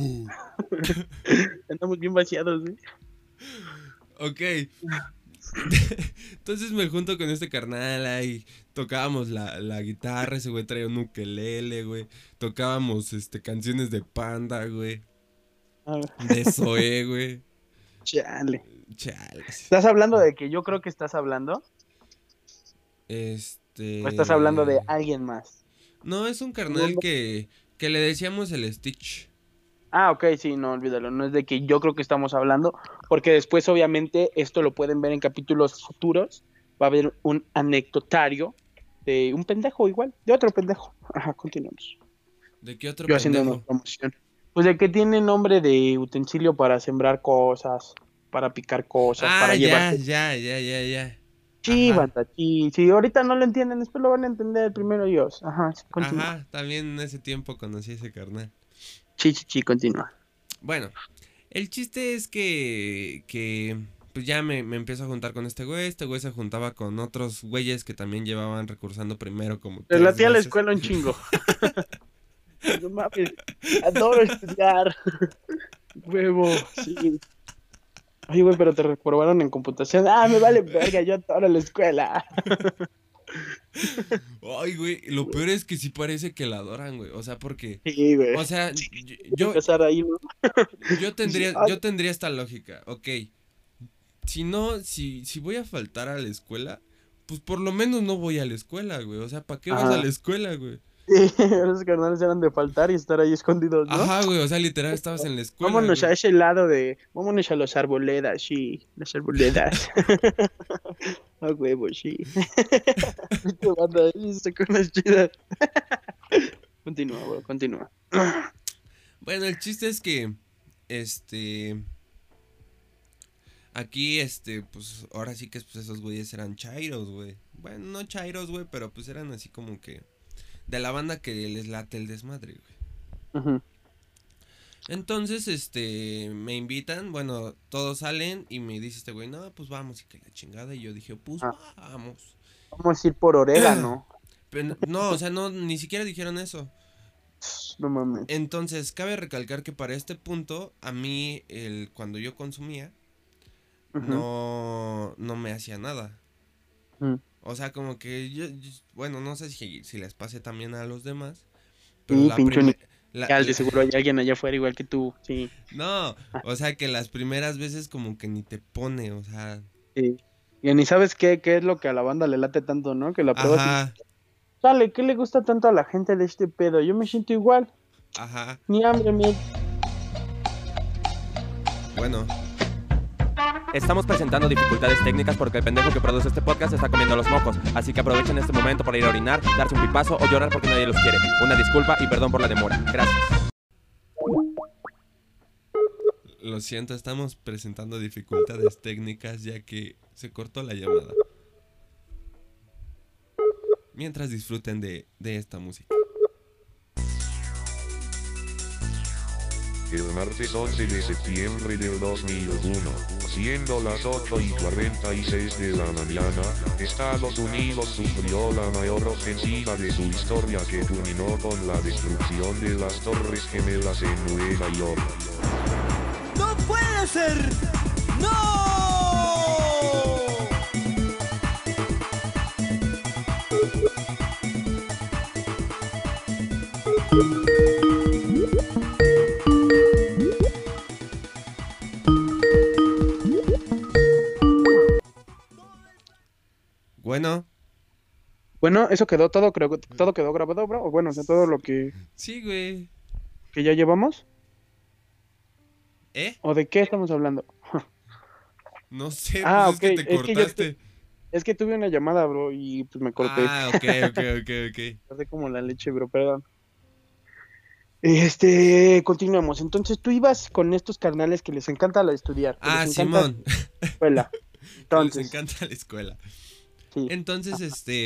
Andamos bien vaciados, ¿eh? Ok. Entonces me junto con este carnal ahí. Tocábamos la guitarra, ese güey traía un ukelele, güey. Tocábamos canciones de Panda, güey. De Zoé, güey. Chale. Chales. ¿Estás hablando de que yo creo que estás hablando? ¿O estás hablando de alguien más? No, es un carnal que Que le decíamos el Stitch. Ah, ok, sí, no, olvídalo. No es de que yo creo que estamos hablando, porque después, obviamente, esto lo pueden ver en capítulos futuros. Va a haber un anecdotario de un pendejo igual, de otro pendejo. Ajá, continuamos. ¿De qué otro Yo haciendo una pendejo? promoción. Pues de que tiene nombre de utensilio para sembrar cosas, para picar cosas, Ah, para llevar. ya. Sí, Ajá. banda, sí, sí, ahorita no lo entienden, después lo van a entender primero ellos. Ajá, sí, continúa. Ajá, también en ese tiempo conocí a ese carnal. Sí, continúa. Bueno, el chiste es que pues ya me empiezo a juntar con este güey se juntaba con otros güeyes que también llevaban recursando primero como 3 Relaté a la veces. escuela un chingo. No mames, adoro estudiar. Huevo, sí. Oye, güey, pero te reprobaron en computación. Ah, me vale verga, yo adoro la escuela. Ay, güey, lo peor es que sí parece que la adoran, güey. O sea, porque, Sí, güey. o sea, yo, Empezar ahí, ¿no? Ay, yo tendría esta lógica. Ok, si voy a faltar a la escuela, pues por lo menos no voy a la escuela, güey. O sea, ¿para qué vas a ajá. la escuela, güey? Sí, esos carnales eran de faltar y estar ahí escondidos, ¿no? Ajá, güey, o sea, literal estabas en la escuela, Vámonos a güey. ese lado de. Vámonos a las arboledas, sí. Las arboledas. A huevo, sí. Viste, banda, ahí se con las chidas. Continúa, güey, continúa. Bueno, el chiste es que, aquí, pues, ahora sí que pues, esos güeyes eran chairos, güey. Bueno, no chairos, güey, pero pues eran así como que de la banda que les late el desmadre, güey. Ujú. Entonces, me invitan, bueno, todos salen y me dice este güey, no, pues vamos y que la chingada. Y yo dije, pues Ah, vamos. vamos a ir por orégano. Pero no, o sea, no, ni siquiera dijeron eso. No mames. Entonces, cabe recalcar que para este punto, a mí, cuando yo consumía, Ujú, no me hacía nada. ujú. O sea, como que bueno, no sé si les pase también a los demás, pero Sí, la pinche primera... universal, de seguro hay alguien allá afuera igual que tú. Sí. No, o sea, que las primeras veces como que ni te pone, o sea... Sí. Y ni sabes qué es lo que a la banda le late tanto, ¿no? Que la pruebas y dices, Ajá, dale, ¿qué le gusta tanto a la gente de este pedo? Yo me siento igual. ajá, Ni hambre, ni... bueno. Estamos presentando dificultades técnicas porque el pendejo que produce este podcast está comiendo los mocos. Así que aprovechen este momento para ir a orinar, darse un pipazo o llorar porque nadie los quiere. Una disculpa y perdón por la demora. Gracias. Lo siento, estamos presentando dificultades técnicas ya que se cortó la llamada. Mientras disfruten de esta música. El martes 11 de septiembre del 2001, siendo las 8:46 de la mañana, Estados Unidos sufrió la mayor ofensiva de su historia que culminó con la destrucción de las Torres Gemelas en Nueva York. ¡No puede ser! ¡No! Bueno, Bueno, eso quedó todo, creo que todo quedó grabado, bro. O bueno, o sea, todo lo que sí, güey. ya llevamos. ¿Eh? ¿O de qué estamos hablando? No sé, Ah, pues ok, es que te es que yo cortaste. Es que tuve una llamada, bro, y pues me corté. Ah, ok. Corté como la leche, bro, perdón. Continuemos. Entonces, tú ibas con estos carnales que les encanta estudiar, que Ah, les encanta Simón. la escuela. Que les Entonces, encanta la escuela. sí. Entonces,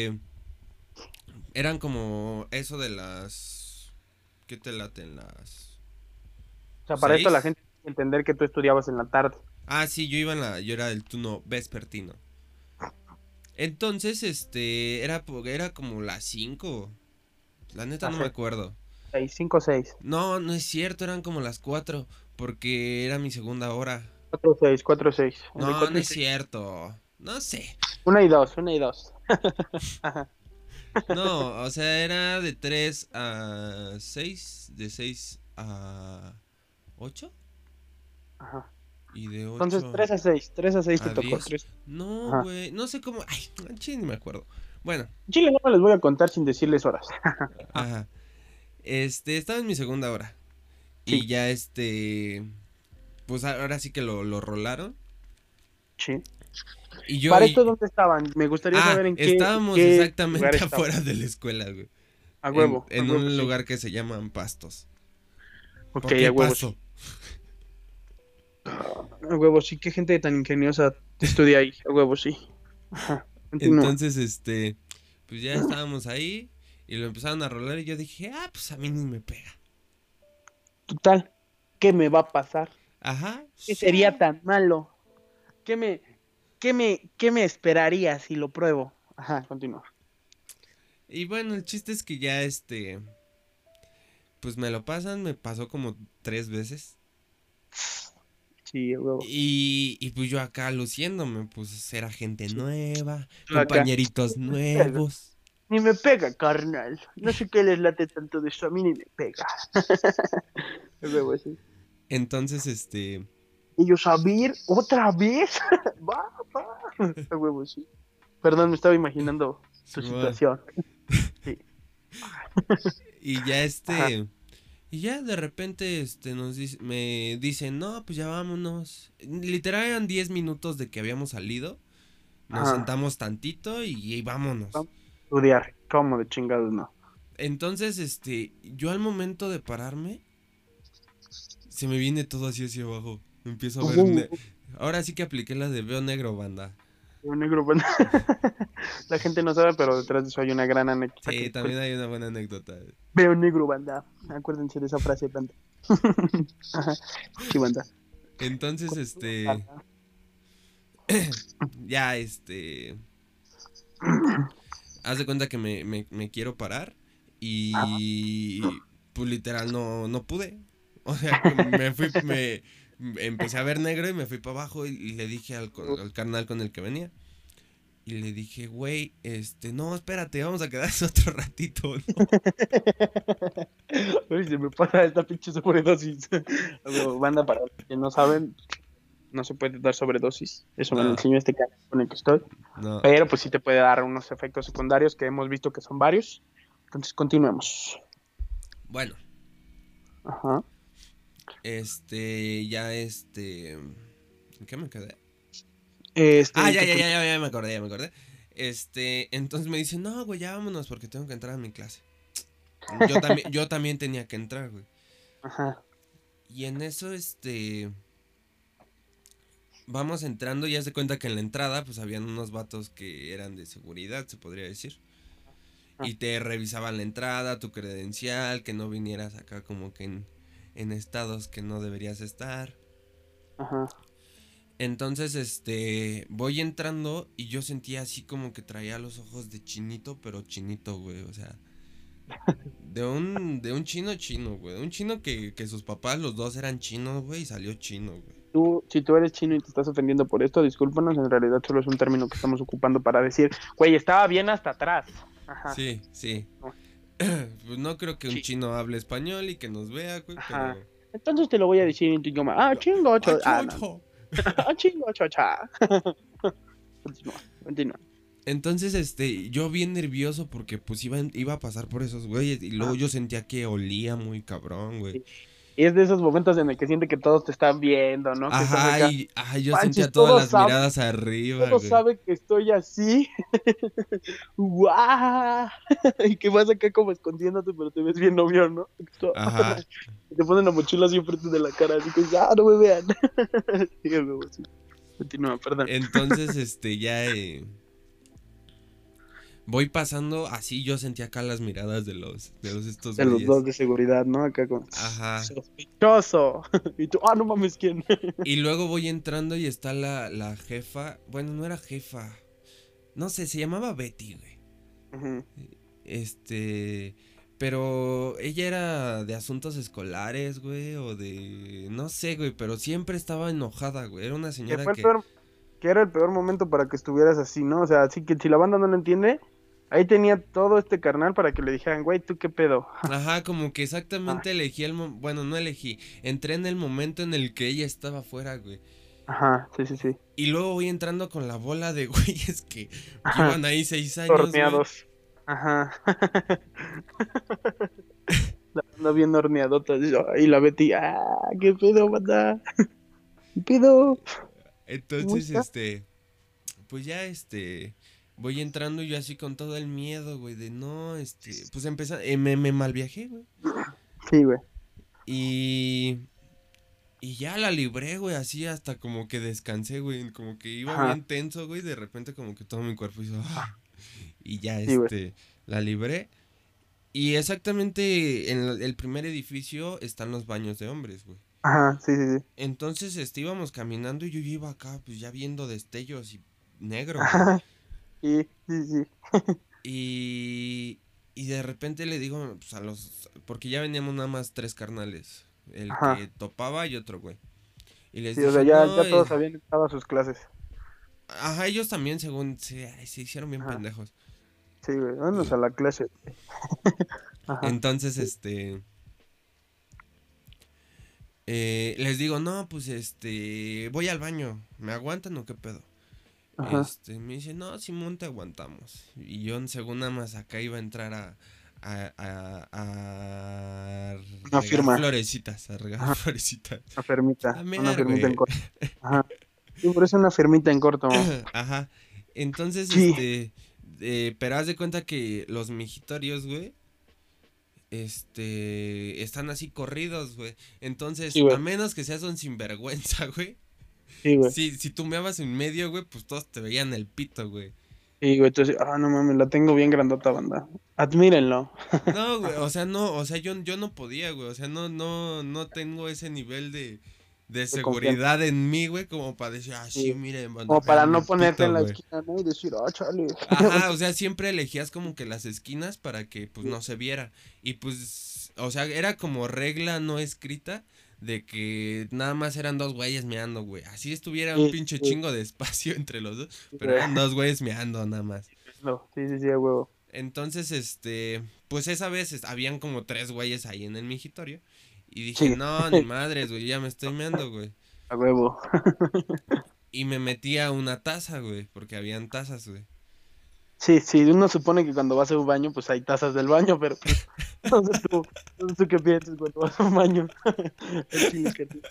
eran como eso de las... ¿Qué te laten? Las... O sea, para esto la 6. gente tiene que entender que tú estudiabas en la tarde. Ah, sí, yo era del turno vespertino. Entonces, era como las 5. La neta no me Ajá. acuerdo. 6, 5, 6. No, no es cierto, eran como las 4. Porque era mi segunda hora. 4, 6, 4, 6. No, no es cierto. No sé. 1 y 2, 1 y 2. No, o sea, era de 3 a 6. De 6 a 8. Ajá. Y de 8 Entonces, 3 a 6. 3 a 6 te a tocó. 10. 3. No, Ajá. güey. No sé cómo. Ay, chile, ni me acuerdo. Bueno, Chile no me les voy a contar sin decirles horas. ajá. Estaba en mi segunda hora. Sí. Y ya pues ahora sí que lo rolaron. Sí. Y yo ¿Para esto dónde estaban? Me gustaría saber en estábamos qué lugar exactamente estaban. afuera de la escuela, güey. A En huevo, un sí. lugar que se llaman Pastos. Ok, Ok, a huevo, Pasto. sí. A huevo, sí. Qué gente tan ingeniosa estudia ahí. A huevo, sí. Ajá. Continúa. Entonces, pues ya estábamos ahí y lo empezaron a rolar y yo dije, pues a mí ni me pega. Total, ¿qué me va a pasar? Ajá. ¿Qué sería tan malo? ¿Qué me esperaría si lo pruebo? Ajá, continúa. Y bueno, el chiste es que ya pues me lo pasan, me pasó como 3 veces. Sí, a huevo. Y pues yo acá luciéndome, pues era gente nueva, Tú acá. compañeritos nuevos. Ni me pega, carnal. No sé qué les late tanto de eso, a mí ni me pega. A huevo, sí. Entonces, Y yo, ¿sabir otra vez? Va. A huevo, sí. Perdón, me estaba imaginando tu Simón. situación. Sí. Y ya Ajá. y ya de repente me dicen, "No, pues ya vámonos." Literal eran 10 minutos de que habíamos salido. Nos Ajá. sentamos tantito y vámonos. Vamos a estudiar. ¿Cómo de chingados no? Entonces, yo al momento de pararme se me viene todo así hacia abajo. Empiezo a ver ahora sí que apliqué la de veo negro, banda. Un negro, bueno. La gente no sabe, pero detrás de eso hay una gran anécdota. Sí, también hay una buena anécdota. Veo negro, banda. Acuérdense de esa frase, banda. Ajá. Sí, banda. Entonces, ya, haz de cuenta que me quiero parar y pues literal no pude. O sea, me empecé a ver negro y me fui para abajo y le dije al carnal con el que venía. Y le dije, güey, no, espérate, vamos a quedarse otro ratito, ¿no? Uy, se me pasa esta pinche sobredosis. Bueno, banda, para los que no saben, no se puede dar sobredosis. Eso me lo No, enseñó este canal con el que estoy. no. Pero pues sí te puede dar unos efectos secundarios que hemos visto que son varios. Entonces continuemos. Bueno, Ajá. ya ¿en qué me quedé? Ya me acordé. Entonces me dice, no, güey, ya vámonos porque tengo que entrar a mi clase. Yo también tenía que entrar, güey. Ajá. Y en eso, vamos entrando y ya se cuenta que en la entrada, pues habían unos vatos que eran de seguridad, se podría decir. Y te revisaban la entrada, tu credencial, que no vinieras acá como que en estados que no deberías estar. Ajá. Entonces, voy entrando y yo sentía así como que traía los ojos de chinito, pero chinito, güey, o sea, de un chino, güey, de un chino que sus papás, los dos eran chinos, güey, y salió chino, güey. Si tú eres chino y te estás ofendiendo por esto, discúlpanos, en realidad solo es un término que estamos ocupando para decir, güey, estaba bien hasta atrás. Ajá. Sí. No. Pues no creo que un Sí. chino hable español y que nos vea, güey, Ajá. pero... Entonces te lo voy a decir en tu idioma. Chingo, no. chocho. Chingo, chocha. Continúa. Entonces, yo bien nervioso porque pues iba a pasar por esos güeyes y luego yo sentía que olía muy cabrón, güey. Y es de esos momentos en el que siente que todos te están viendo, ¿no? Que estás Ajá, acá. yo Manches, sentía todas todos las saben- miradas arriba, Todos güey. saben que estoy así. ¡Guau! Y que vas acá como escondiéndote, pero te ves bien novio, ¿no? Ajá. Te ponen la mochila así enfrente de la cara, así que no me vean. Sí, sí. Continúa, perdón. Entonces, ya voy pasando así, yo sentía acá las miradas de estos De los güeyes. dos de seguridad, ¿no? Acá con Ajá. sospechoso. Y tú, no mames, ¿quién? Y luego voy entrando y está la jefa. Bueno, no era jefa. No sé, se llamaba Betty, güey. Ujú. Pero ella era de asuntos escolares, güey, o de... No sé, güey, pero siempre estaba enojada, güey. Era una Que señora fue el que... peor, que era el peor momento para que estuvieras así, ¿no? O sea, así que si la banda no lo entiende, ahí tenía todo este carnal para que le dijeran, güey, ¿tú qué pedo? Ajá, como que exactamente elegí bueno, no elegí. Entré en el momento en el que ella estaba afuera, güey. Ajá, sí. Y luego voy entrando con la bola de güeyes que Ajá. llevan ahí 6 años, güey. Torneados. Ajá. La banda bien horneadota. Y la Betty, qué pedo, banda. ¿Qué pedo? ¿Cómo Entonces, está? pues ya, voy entrando yo así con todo el miedo, güey, de no, pues me malviajé, güey. Sí, güey. Y, y ya la libré, güey, así hasta como que descansé, güey, como que iba Ajá. bien tenso, güey, de repente como que todo mi cuerpo hizo, y ya, Sí, güey. la libré. Y exactamente en el primer edificio están los baños de hombres, güey. Ajá, sí, sí, sí. Entonces, íbamos caminando y yo iba acá, pues ya viendo destellos y negro, güey. Ajá. Sí, sí, sí. Y de repente le digo, pues porque ya veníamos nada más 3 carnales. El Ajá. que topaba y otro, güey. Y les Sí, o dije, sea, no, ya todos habían entrado a sus clases. ajá, ellos también, según, se hicieron bien Ajá. pendejos. Sí, güey. Vámonos a la clase. Ajá. Entonces, les digo, no, pues, voy al baño. ¿Me aguantan o qué pedo? Ajá. Me dice, no, Simón, te aguantamos. Y yo, según nada más, acá iba a entrar a Una regar firma. florecitas, a regar Ajá. florecitas. Una fermita. A Una mear, fermita en güey. corto. Ajá. Sí, por eso una fermita en corto. Ajá. Entonces, Sí. pero haz de cuenta que los mijitorios, güey, están así corridos, güey. Entonces, Sí, güey. a menos que seas un sinvergüenza, güey. Sí, güey. Si tú meabas en medio, güey, pues todos te veían el pito, güey. Sí, güey. Entonces, no mames, la tengo bien grandota, banda. Admírenlo. No, güey, o sea, no, o sea, yo no podía, güey, o sea, no tengo ese nivel de De confianza. seguridad en mí, güey, como para decir, sí, Sí. miren, banda, Como para vean no mi ponerte en pito, la güey. esquina, ¿no? Y decir, chale. Ajá, o sea, siempre elegías como que las esquinas para que, pues, no se viera. Y, pues, o sea, era como regla no escrita de que nada más eran 2 güeyes meando, güey. Así estuviera un Sí, pinche sí, chingo de espacio entre los dos, sí, pero güey. eran 2 güeyes meando nada más. No, sí, sí, sí, a huevo. Entonces, pues esa vez habían como 3 güeyes ahí en el mingitorio. Y dije, Sí, no, ni madres, güey, ya me estoy meando, güey. a huevo. Y me metí a una taza, güey, porque habían tazas, güey. Sí, sí, uno supone que cuando vas a un baño, pues hay tazas del baño, pero pues, no sé tú qué piensas cuando vas a un baño. El chile que tú.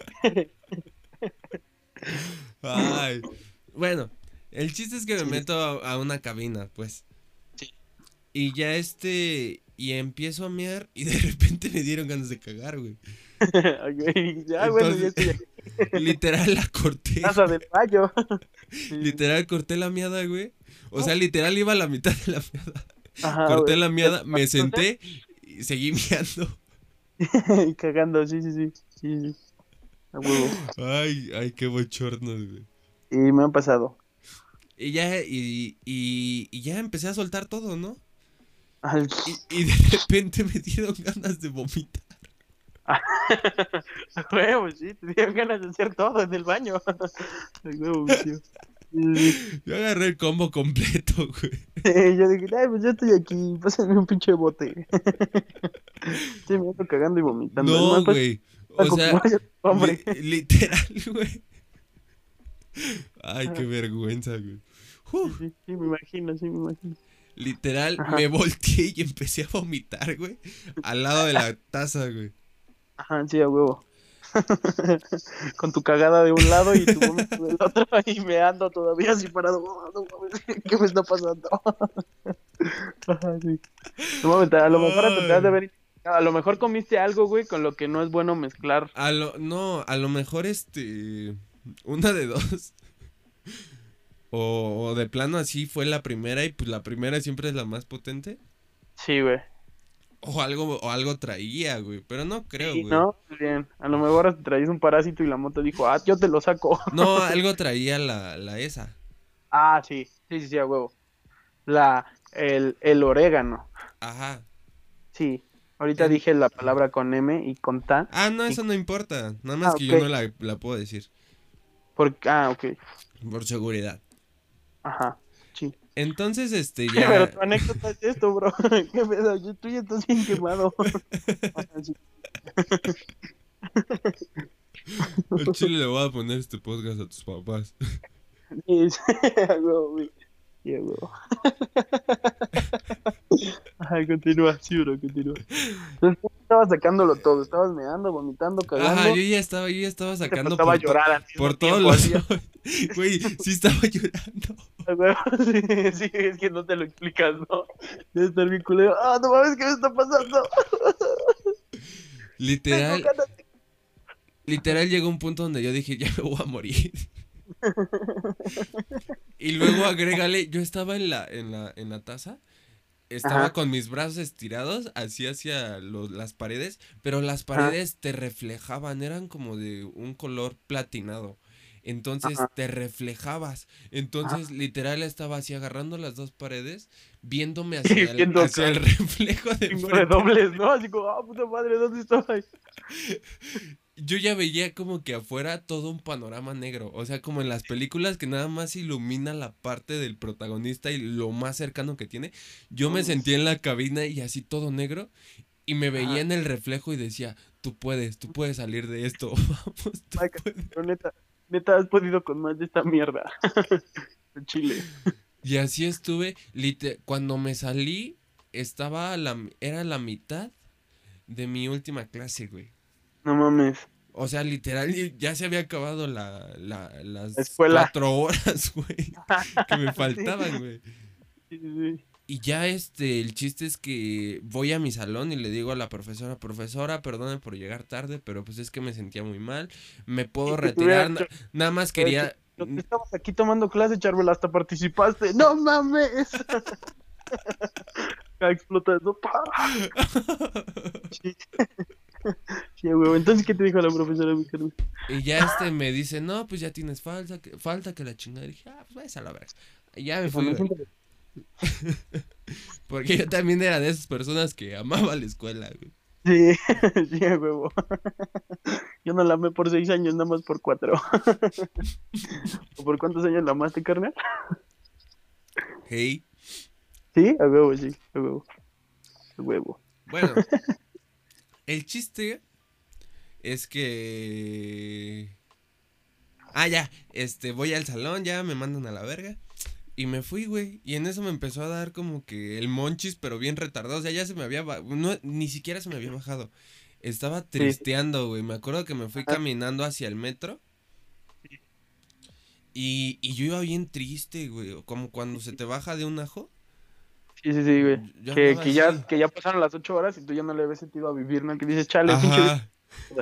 Ay, bueno, el chiste es que me Sí. meto a una cabina, pues. Sí. Y ya y empiezo a mear y de repente me dieron ganas de cagar, güey. Ok, ya, bueno, ya Entonces, estoy aquí. literal la corté. Taza del baño. Sí. Literal corté la miada, güey. O sea, literal iba a la mitad de la miada. Ajá, Corté güey. la miada, me senté y seguí meando. Y cagando, sí, sí, sí. Sí, sí. A huevo. Ay, qué bochorno, güey. Y me han pasado. Y ya empecé a soltar todo, ¿no? Al- Y de repente me dieron ganas de vomitar. A huevo, sí, te dieron ganas de hacer todo en el baño. A huevo, tío. Sí, Yo agarré el combo completo, güey. sí. Yo dije, pues yo estoy aquí, pásenme un pinche bote. Estoy me ando cagando y vomitando. No, Además, pues, güey. está O como sea, vaya, hombre. literal, güey. Ay, qué vergüenza, güey. Uf, Sí, sí, me imagino, sí, me imagino. literal, Ajá. me volteé y empecé a vomitar, güey. Al lado de la taza, güey. Ajá, sí, a huevo. Con tu cagada de un lado y tu vómito del otro y me ando todavía así parado. No mames, ¿qué me está pasando? Ajá, sí. No mames, a lo mejor hasta te has de haber... A lo mejor comiste algo, güey, con lo que no es bueno mezclar. No, a lo mejor una de dos. O de plano así fue la primera y pues la primera siempre es la más potente. Sí, güey. O algo traía, güey. Pero no creo, Sí, güey. ¿no? Bien. A lo mejor hasta traías un parásito y la moto dijo, yo te lo saco. No, algo traía la esa. Sí. Sí, sí, sí, a huevo. El orégano. Ajá. Sí. Ahorita En- dije la palabra con M y con ta. No, eso no importa. Nada más que ok. yo no la puedo decir. Ok. Por seguridad. Ajá. Sí. Entonces, Pero ya. tu anécdota es esto, bro. ¿Qué pedo? Tú ya estás bien quemado. Sí. Al chile le voy a poner este podcast a tus papás. Sí, a huevo, güey. Sí, a huevo. Ajá, continúa, sí, bro, continúa. Entonces tú estabas sacándolo todo, estabas meando, vomitando, cagando. Ajá, yo ya estaba Te sacando faltaba llorar al mismo por todos tiempo, los... así. Güey, sí estaba llorando. A huevo, sí, sí, es que no te lo explicas, ¿no? Debe estar bien culero. Ah, no mames, ¿qué me está pasando? Tengo Literal, ganas de... literal llegó un punto donde yo dije, ya me voy a morir. Y luego agrégale, yo estaba en la taza, estaba Ajá. con mis brazos estirados, así hacia las paredes, pero las Ajá. paredes te reflejaban, eran como de un color platinado. Entonces Ajá. te reflejabas. Ajá. Entonces, literal, estaba así agarrando las dos paredes, viéndome Y viendo hacia el acá, reflejo de chingo de frente. dobles, ¿no? Así como, ah, puta madre, ¿dónde estoy? Yo ya veía como que afuera todo un panorama negro, o sea, como en las películas que nada más ilumina la parte del protagonista y lo más cercano que tiene. Yo me sentía en la cabina y así todo negro y me veía Ajá. en el reflejo y decía, tú puedes salir de esto, vamos, tú Maca, puedes. pero neta, has podido con más de esta mierda. En Chile. Y así estuve, cuando me salí, era la mitad de mi última clase, güey. No mames. O sea, literal, ya se había acabado La las escuela. 4 horas, güey, que me faltaban, güey. Sí, sí, sí. Y ya el chiste es que voy a mi salón y le digo a la profesora, perdone por llegar tarde, pero pues es que me sentía muy mal, me puedo Que te hubiera retirar, dicho, nada más te hubiera quería... dicho, "No, estabas aquí tomando clase, Charbel, hasta participaste. ¡No mames! Explotando. ¡Pah! Sí, sí, güey. Entonces, ¿qué te dijo la profesora, mi carnal? Y ya me dice, no, pues ya tienes falta que la chingada. Y dije, pues vayas a la verga. Y ya me Dijo, fui, "Me güey. siento Porque yo también era de esas personas que amaba la escuela, güey. Sí, sí, a huevo. Yo no la amé por 6 años, nada más por 4. ¿O por cuántos años la amaste, carnal? Hey, Sí, a huevo, sí, a huevo. A huevo. bueno, el chiste es que... Ah, ya, voy al salón, ya me mandan a la verga. Y me fui, güey. Y en eso me empezó a dar como que el monchis, pero bien retardado. O sea, ya se me había... No, ni siquiera se me había bajado. Estaba Sí. tristeando, güey. Me acuerdo que me fui Ah, caminando hacia el metro. Y yo iba bien triste, güey. Como cuando se te baja de un ajo. sí, sí, sí, güey. Yo Que, andaba que así. ya, que ya pasaron las 8 horas y tú ya no le ves sentido a vivir, ¿no? Que dices, chale, pinche vida. Ajá.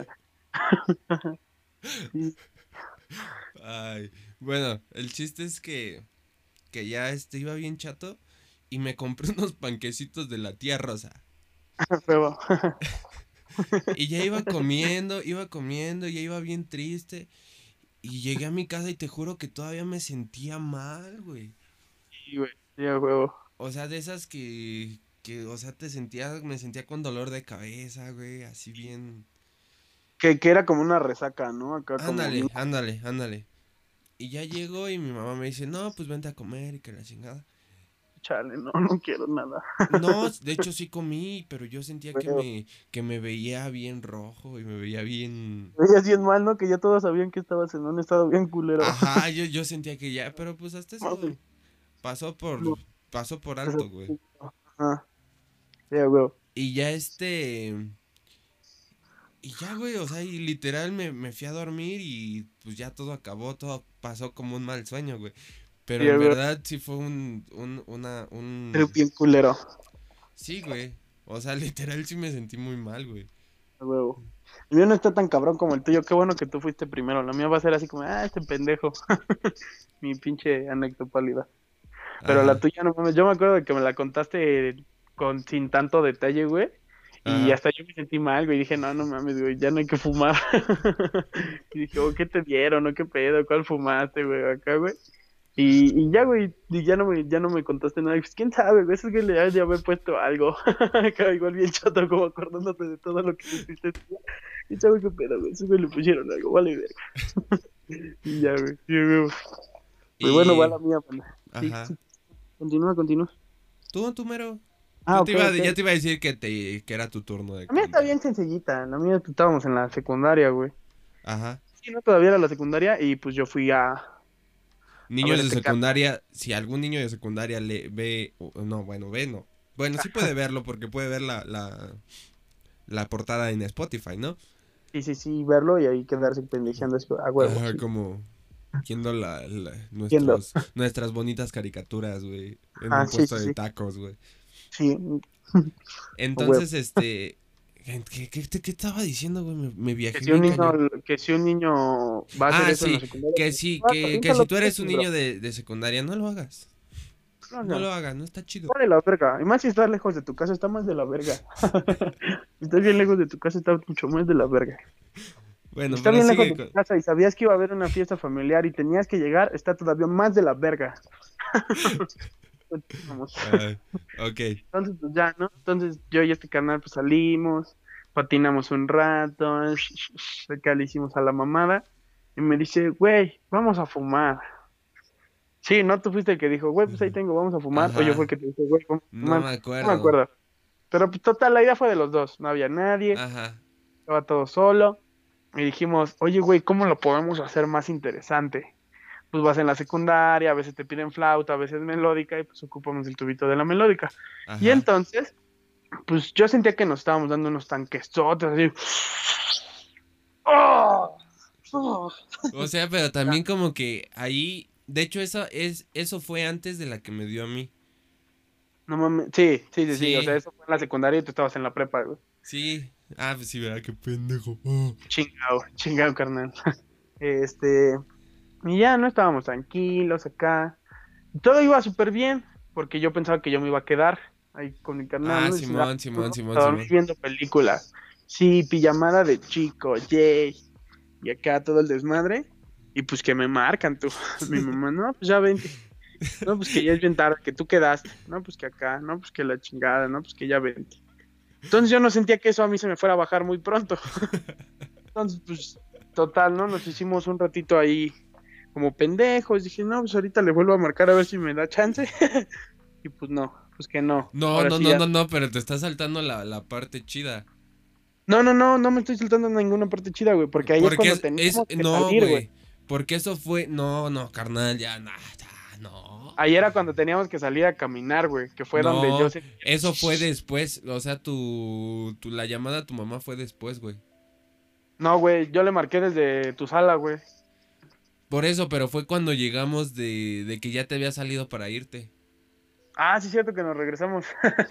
Sí. Ay. Bueno, el chiste es que ya iba bien chato. Y me compré unos panquecitos de la tía Rosa. Huevo. Y ya iba comiendo, ya iba bien triste. Y llegué a mi casa y te juro que todavía me sentía mal, güey. Sí, güey. Sí, a huevo. O sea, de esas o sea, me sentía con dolor de cabeza, güey, así bien. Que era como una resaca, ¿no? Acá como... Ándale. Y ya llegó y mi mamá me dice, no, pues vente a comer y que la chingada. Chale, no quiero nada. No, de hecho sí comí, pero yo sentía Huevo. que me veía bien rojo y me veía bien... Veías bien mal, ¿no? Que ya todos sabían que estabas en un estado bien culero. Ajá, yo sentía que ya, pero pues hasta Mames, eso pasó por, no, pasó por eso- alto, güey. Ajá. Sí, a huevo. Y ya y ya, güey, o sea, y literal me fui a dormir y pues ya todo acabó, todo pasó como un mal sueño, güey. Pero Sí, a en huevo. verdad sí fue Pero bien culero. Sí, güey. O sea, literal sí me sentí muy mal, güey. A huevo. El mío no está tan cabrón como el tuyo. Qué bueno que tú fuiste primero. La mía va a ser así como, este pendejo. Mi pinche anécdota pálida. Pero la Ajá, tuya, no mames. Yo me acuerdo de que me la contaste sin tanto detalle, güey. Y ajá. hasta yo me sentí mal, güey. Dije, no mames, güey, ya no hay que fumar. Y dije, ¿qué te dieron? ¿No qué pedo? ¿Cuál fumaste, güey? Acá, güey. Y ya, güey, y ya no me contaste nada. Y pues, quién sabe, güey, eso es que le has de haber puesto algo. Acá, igual bien chato, como acordándote de todo lo que hiciste. Y sabe qué pedo, güey, eso güey le pusieron algo, vale, verga. Y ya, güey, sí, güey. Pues bueno, va Y, la mía, man. Sí, ajá. sí, continúa. Tú mero. Ah, ok, ok. Ya te iba a decir que era tu turno de La mía está contar. bien sencillita. La mía estábamos en la secundaria, güey. Ajá. Sí, no, todavía era la secundaria y pues yo fui a ver Niños de este canto. secundaria, si algún niño de secundaria le ve, no, bueno, ve, no. Bueno, sí puede verlo porque puede ver la portada en Spotify, ¿no? Sí, verlo y ahí quedarse pendejeando así, a huevo. Ajá, Sí. como viendo Viendo. nuestras bonitas caricaturas, güey, en Ah, un sí, puesto sí, de sí. tacos, güey. Sí, Entonces, ¿qué estaba diciendo, güey? Me que viajé si un bien niño, cañón. que si un niño va a hacer Ah, eso en la sí, secundaria, que pues, sí, que piénsalo si tú dos eres un veces, bro. niño de secundaria, no lo hagas. No, No no. lo hagas, no está chido. Está de la verga. Y más si estás lejos de tu casa, está más de la verga. Si estás bien lejos de tu casa, está mucho más de la verga. Bueno, Está pero bien lejos sigue de tu casa y sabías que iba a haber una fiesta familiar y tenías que llegar, está todavía más de la verga. Vamos. Ah, ok. Entonces, pues ya, ¿no? Entonces yo y este canal pues salimos, patinamos un rato, acá le hicimos a la mamada y me dice, güey, vamos a fumar. Sí, ¿no? Tú fuiste el que dijo, güey, pues ahí tengo, vamos a fumar. O yo fue el Ajá, que te dije, güey, vamos a no fumar. me No me acuerdo. acuerdo. Pero pues total, la idea fue de los dos. No había nadie, Ajá, estaba todo solo. Y dijimos, oye, güey, ¿cómo lo podemos hacer más interesante? Pues vas en la secundaria, a veces te piden flauta, a veces melódica, y pues ocupamos el tubito de la melódica. Y ajá. entonces, pues yo sentía que nos estábamos dando unos tanquesotes, así. ¡Oh! ¡Oh! O sea, pero también como que ahí, de hecho eso fue antes de la que me dio a mí. No mames, sí, o sea, Sí, eso fue en la secundaria y tú estabas en la prepa, güey. sí. Ah, pues sí, ¿verdad? Qué pendejo. Chingado, carnal. Este, y ya no estábamos tranquilos acá. Todo iba súper bien, porque yo pensaba que yo me iba a quedar ahí con mi carnal, Ah, ¿no? Y Simón, Simón, Simón, a dormir Simón. viendo películas. Sí, pijamada de chico, yay. Y acá todo el desmadre. Y pues que me marcan tú. Mi mamá, no, pues ya vente. No, pues que ya es bien tarde, que tú quedaste. No, pues que acá, no, pues que la chingada, no, pues que ya vente. Entonces yo no sentía que eso a mí se me fuera a bajar muy pronto. Entonces, pues, total, ¿no? Nos hicimos un ratito ahí como pendejos. Dije, no, pues ahorita le vuelvo a marcar a ver si me da chance. Y pues no, pues que no. No, Ahora no, sí no, ya. no, no, pero te está saltando la parte chida. No me estoy saltando en ninguna parte chida, güey, porque ahí es Porque cuando teníamos que no, salir, güey. güey. Porque eso fue, no, carnal, ya, no. Ahí era cuando teníamos que salir a caminar, güey, que fue donde yo No, sé. eso fue después, o sea, la llamada a tu mamá fue después, güey. No, güey, yo le marqué desde tu sala, güey. Por eso, pero fue cuando llegamos de que ya te había salido para irte. Ah, sí, es cierto que nos regresamos.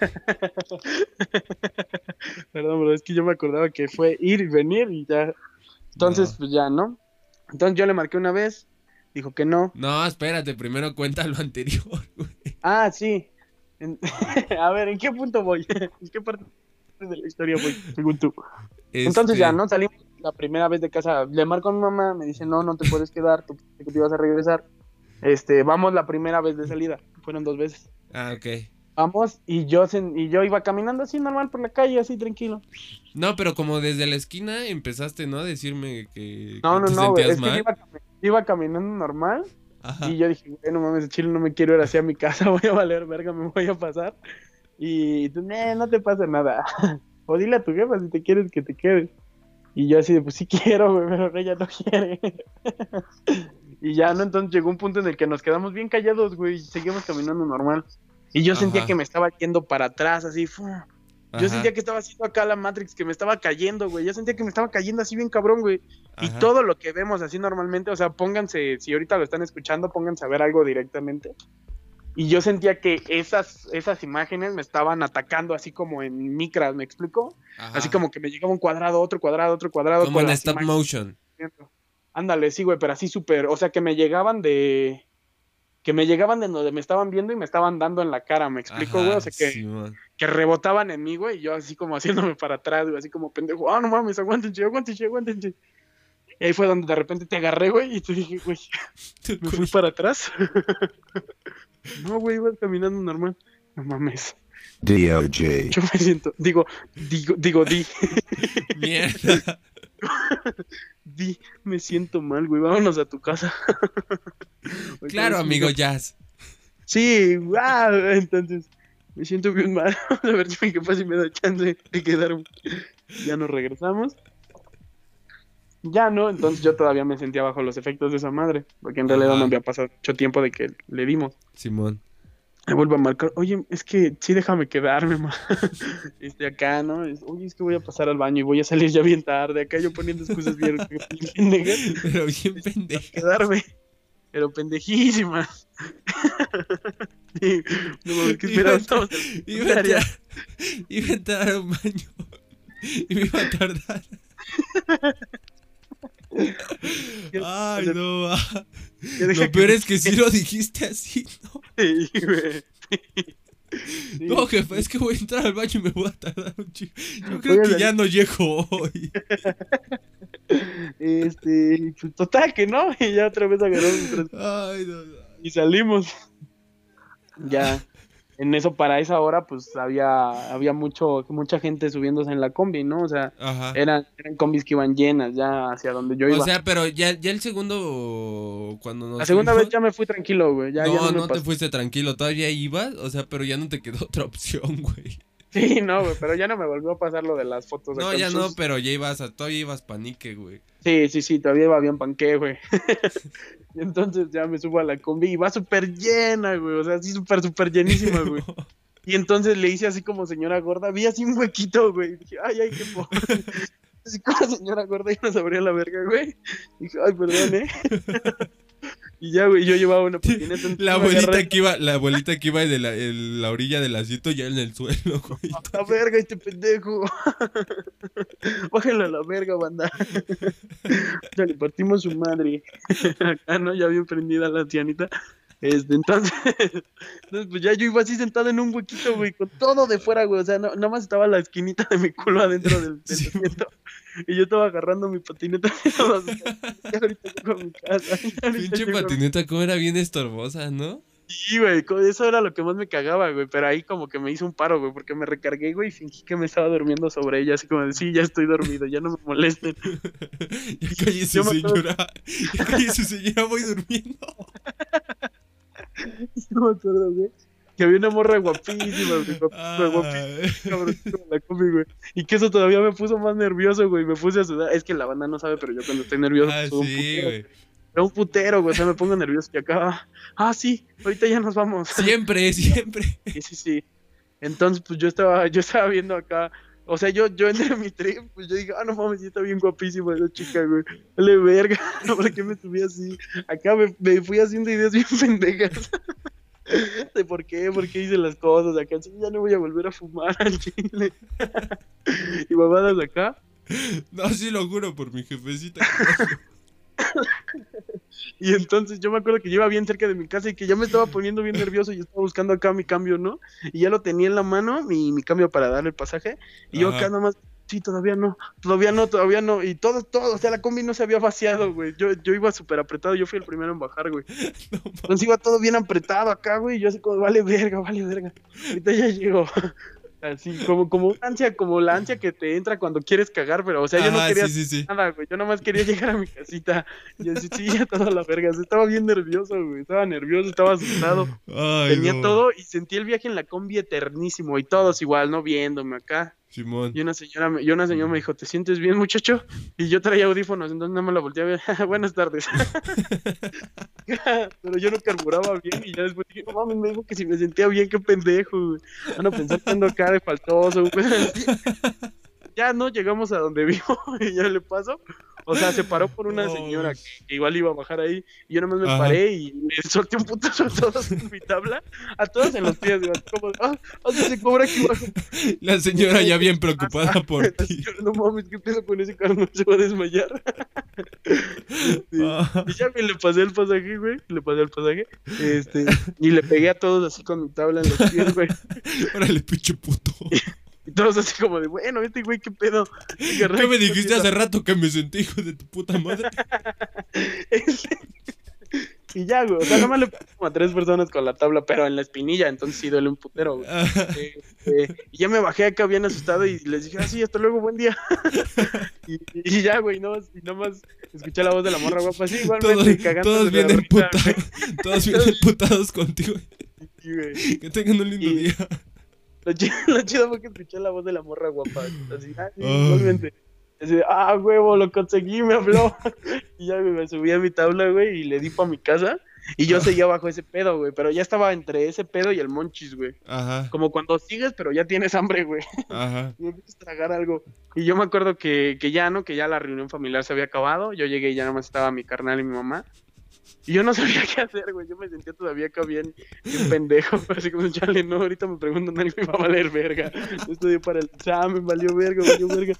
Perdón, bro, es que yo me acordaba que fue ir y venir y ya. Entonces, No. pues ya, ¿no? Entonces yo le marqué una vez, dijo que no. No, espérate, primero cuenta lo anterior, güey. Ah, sí. A ver, ¿en qué punto voy? ¿En qué parte de la historia voy, según tú? Entonces ya, ¿no? Salimos la primera vez de casa. Le marco a mi mamá, me dice, no te puedes quedar, tú dijiste que te ibas a regresar. Vamos la primera vez de salida. Fueron 2 veces. Ah, ok. Vamos, y yo iba caminando así normal por la calle, así tranquilo. No, pero como desde la esquina empezaste, ¿no? A decirme que No, te güey, sentías es que yo mal. iba caminando normal. Ajá. Y yo dije, güey, no mames, Chile, no me quiero ir hacia mi casa, voy a valer verga, me voy a pasar. Y tú, no te pasa nada. O dile a tu jefa si te quieres que te quedes. Y yo así de, pues sí quiero, güey, pero ella no quiere. Y ya, ¿no? Entonces llegó un punto en el que nos quedamos bien callados, güey, y seguimos caminando normal. Y yo sentía Ajá. que me estaba yendo para atrás, así, ¡fu! Yo Ajá. sentía que estaba haciendo acá la Matrix, que me estaba cayendo, güey. Yo sentía que me estaba cayendo así bien cabrón, güey. Y Ajá. todo lo que vemos así normalmente, o sea, pónganse, si ahorita lo están escuchando, pónganse a ver algo directamente. Y yo sentía que esas imágenes me estaban atacando así como en micras, ¿me explico? Ajá. Así como que me llegaba un cuadrado, otro cuadrado, otro cuadrado. Como con en las stop imágenes. motion. Ándale, sí, güey, pero así súper, o sea, que me llegaban de donde me estaban viendo y me estaban dando en la cara, ¿me explico, Ajá, güey? O sea, Simón. que rebotaban en mí, güey, y yo así como haciéndome para atrás, güey, así como pendejo, no mames, aguántense. Y ahí fue donde de repente te agarré, güey, y te dije, güey, me fui para atrás. No, güey, ibas caminando normal. No mames. DOJ. Yo me siento, digo, Mierda. me siento mal, güey, vámonos a tu casa. Claro, amigo Jazz. Sí, entonces me siento bien mal. A ver si mi jefa si me da chance de quedarme. Ya nos regresamos. Ya no, entonces yo todavía me sentía bajo los efectos de esa madre, porque en realidad Ajá. no había pasado mucho tiempo de que le dimos. Simón. Me vuelve a marcar, oye, es que sí, déjame quedarme, ma. Acá, ¿no? Oye, es que voy a pasar al baño y voy a salir ya bien tarde. Acá yo poniendo excusas bien pendejas. Pero bien pendeja. Quedarme, pero pendejísimas. Sí, no mames, ¿qué Iba a esperabas? entrar, Estamos en iba a secundaria. entrar, iba a entrar a un baño y me iba a tardar. Ay, no, va. Ya deja Lo peor que- es que sí lo dijiste así, ¿no? Sí, güey. Sí. No, jefe, es que voy a entrar al baño y me voy a tardar un chico. Yo Voy creo a que salir. ya no llego hoy. Pues, total que no, y ya otra vez agarramos Ay, no, no. y salimos. Ya, en eso, para esa hora, pues había mucha gente subiéndose en la combi, ¿no? O sea, Ajá. eran combis que iban llenas ya hacia donde yo iba. O sea, pero ya el segundo, cuando nos La segunda vez fuimos- ya me fui tranquilo, güey. Ya No, no me no te pasó. fuiste tranquilo, todavía ibas, o sea, pero ya no te quedó otra opción, güey. Sí, no, güey, pero ya no me volvió a pasar lo de las fotos. No, acá, ya no, entonces- pero ya todavía ibas panique, güey. Sí, todavía iba bien panqué, güey. Y entonces ya me subo a la combi y va súper llena, güey. O sea, así súper llenísima, güey. Y entonces le hice así como señora gorda, vi así un huequito, güey. Dije, ay, qué pobre. Así como señora gorda y nos abría la verga, güey. Dije, ay, perdón, Y ya, güey, yo llevaba una patineta. entonces La me agarré abuelita que iba de la orilla del asiento ya en el suelo, güey. a la verga, este pendejo. Bájenlo a la verga, banda. Ya le partimos su madre. Acá, ¿no? Ya bien prendida la ancianita. Entonces, pues ya yo iba así sentado en un huequito, güey, con todo de fuera, güey. O sea, nada más estaba la esquinita de mi culo adentro del Sí, asiento. Y yo estaba agarrando mi patineta. Ya ahorita llego a mi casa. ya ahorita Pinche llego a mi- patineta, como era bien estorbosa, ¿no? Sí, güey, eso era lo que más me cagaba, güey. Pero ahí como que me hizo un paro, güey, porque me recargué, güey, y fingí que me estaba durmiendo sobre ella. Así como de, sí, ya estoy dormido, ya no me molesten. Ya cállese, Yo me acuerdo- señora. Ya cállese, señora, voy durmiendo. No me acuerdo, güey. Que había una morra guapísima, güey, guapísima. Ay. Cabroncito en la combi, güey. Y que eso todavía me puso más nervioso, güey. Me puse a sudar. Es que la banda no sabe, pero yo cuando estoy nervioso, Ah, sudo un sí, putero. güey. Era un putero, güey. O sea, me pongo nervioso y acá. Sí, ahorita ya nos vamos. Siempre, siempre. Sí. Entonces, pues yo estaba viendo acá. O sea, yo entre mi trip, pues yo dije, no mames, sí está bien guapísima esa chica, güey. Dale verga, ¿por qué me subí así? Acá me fui haciendo ideas bien pendejas. De por qué hice las cosas acá. Sí, ya no voy a volver a fumar al chile. Y babadas acá. No, sí lo juro por mi jefecita. Y entonces yo me acuerdo que yo iba bien cerca de mi casa y que ya me estaba poniendo bien nervioso y yo estaba buscando acá mi cambio, ¿no? Y ya lo tenía en la mano, mi cambio para dar el pasaje. Y yo Ajá. acá nomás, sí, todavía no. Y todo, o sea, la combi no se había vaciado, güey. Yo iba súper apretado, yo fui el primero en bajar, güey. Entonces iba todo bien apretado acá, güey. Y yo así como, vale verga. Ahorita ya llegó. Así, como la ansia que te entra cuando quieres cagar, pero, o sea, yo no Ajá, quería sí. nada, güey. Yo nomás quería llegar a mi casita. Y así, sí, ya toda la verga. Estaba bien nervioso, güey. Estaba nervioso, estaba asustado. Ay, Tenía no. todo y sentí el viaje en la combi eternísimo. Y todos igual, ¿no? Viéndome acá. Simón. Y una señora me dijo, ¿te sientes bien, muchacho? Y yo traía audífonos, entonces no me la volteé a ver. Buenas tardes. Pero yo no carburaba bien y ya después dije, no mames, me dijo que si me sentía bien, qué pendejo, güey. Van a pensar que ando acá de faltoso, güey. Ya no llegamos a donde vivo y ya le paso. O sea, se paró por una No, señora güey. que igual iba a bajar ahí. Y yo nomás me Ajá. paré y le solté un putazo a todos en mi tabla. A todos en los pies, güey. Así como, o sea, se cobra aquí abajo. La señora ya bien preocupada por La ti. señora, no mames, ¿qué pedo con ese carnal? Se va a desmayar. Sí. Ah. Y ya me le pasé el pasaje, güey. Y le pegué a todos así con mi tabla en los pies, güey. Órale, pinche puto. Y todos así como de, bueno, este güey, ¿qué pedo? ¿Qué me dijiste hace rato que me sentí hijo de tu puta madre? Y ya, güey. O sea, nomás le puse como a 3 personas con la tabla, pero en la espinilla, entonces sí duele un putero, güey. Ajá. Y ya me bajé acá bien asustado y les dije, sí, hasta luego, buen día. y ya, güey, nomás escuché la voz de la morra guapa, así, igualmente, cagándose Todos de bien la risa, emputados. güey. Todos bien emputados contigo. Sí, güey. Que tengan un lindo Y- día. Lo chido fue que escuché la voz de la morra guapa. Así, sí, Ay. igualmente. Así, huevo, lo conseguí, me habló. Y ya, güey, me subí a mi tabla, güey, y le di pa' mi casa. Y yo seguía bajo ese pedo, güey, pero ya estaba entre ese pedo y el monchis, güey. Ajá. Como cuando sigues, pero ya tienes hambre, güey. Ajá. Y empiezas a tragar algo. Y yo me acuerdo que ya, ¿no? Que ya la reunión familiar se había acabado. Yo llegué y ya nada más estaba mi carnal y mi mamá. Y yo no sabía qué hacer, güey. Yo me sentía todavía acá bien pendejo. Así como, chale, no, ahorita me preguntan y me va a valer verga. Yo estudié para el examen, valió verga, valió verga.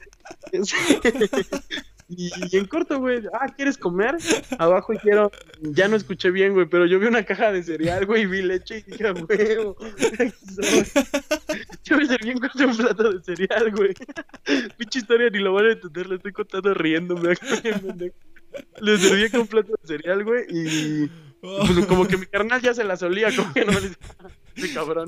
Y en corto, güey, ¿quieres comer? Abajo quiero, ya no escuché bien, güey, pero yo vi una caja de cereal, güey, y vi leche y dije, huevo, yo me serví en corto un plato de cereal, güey. Pinche historia ni lo van a entender, le estoy contando riéndome. Le serví con un plato de cereal, güey, y pues, como que mi carnal ya se la solía, como que no me dice, ese cabrón.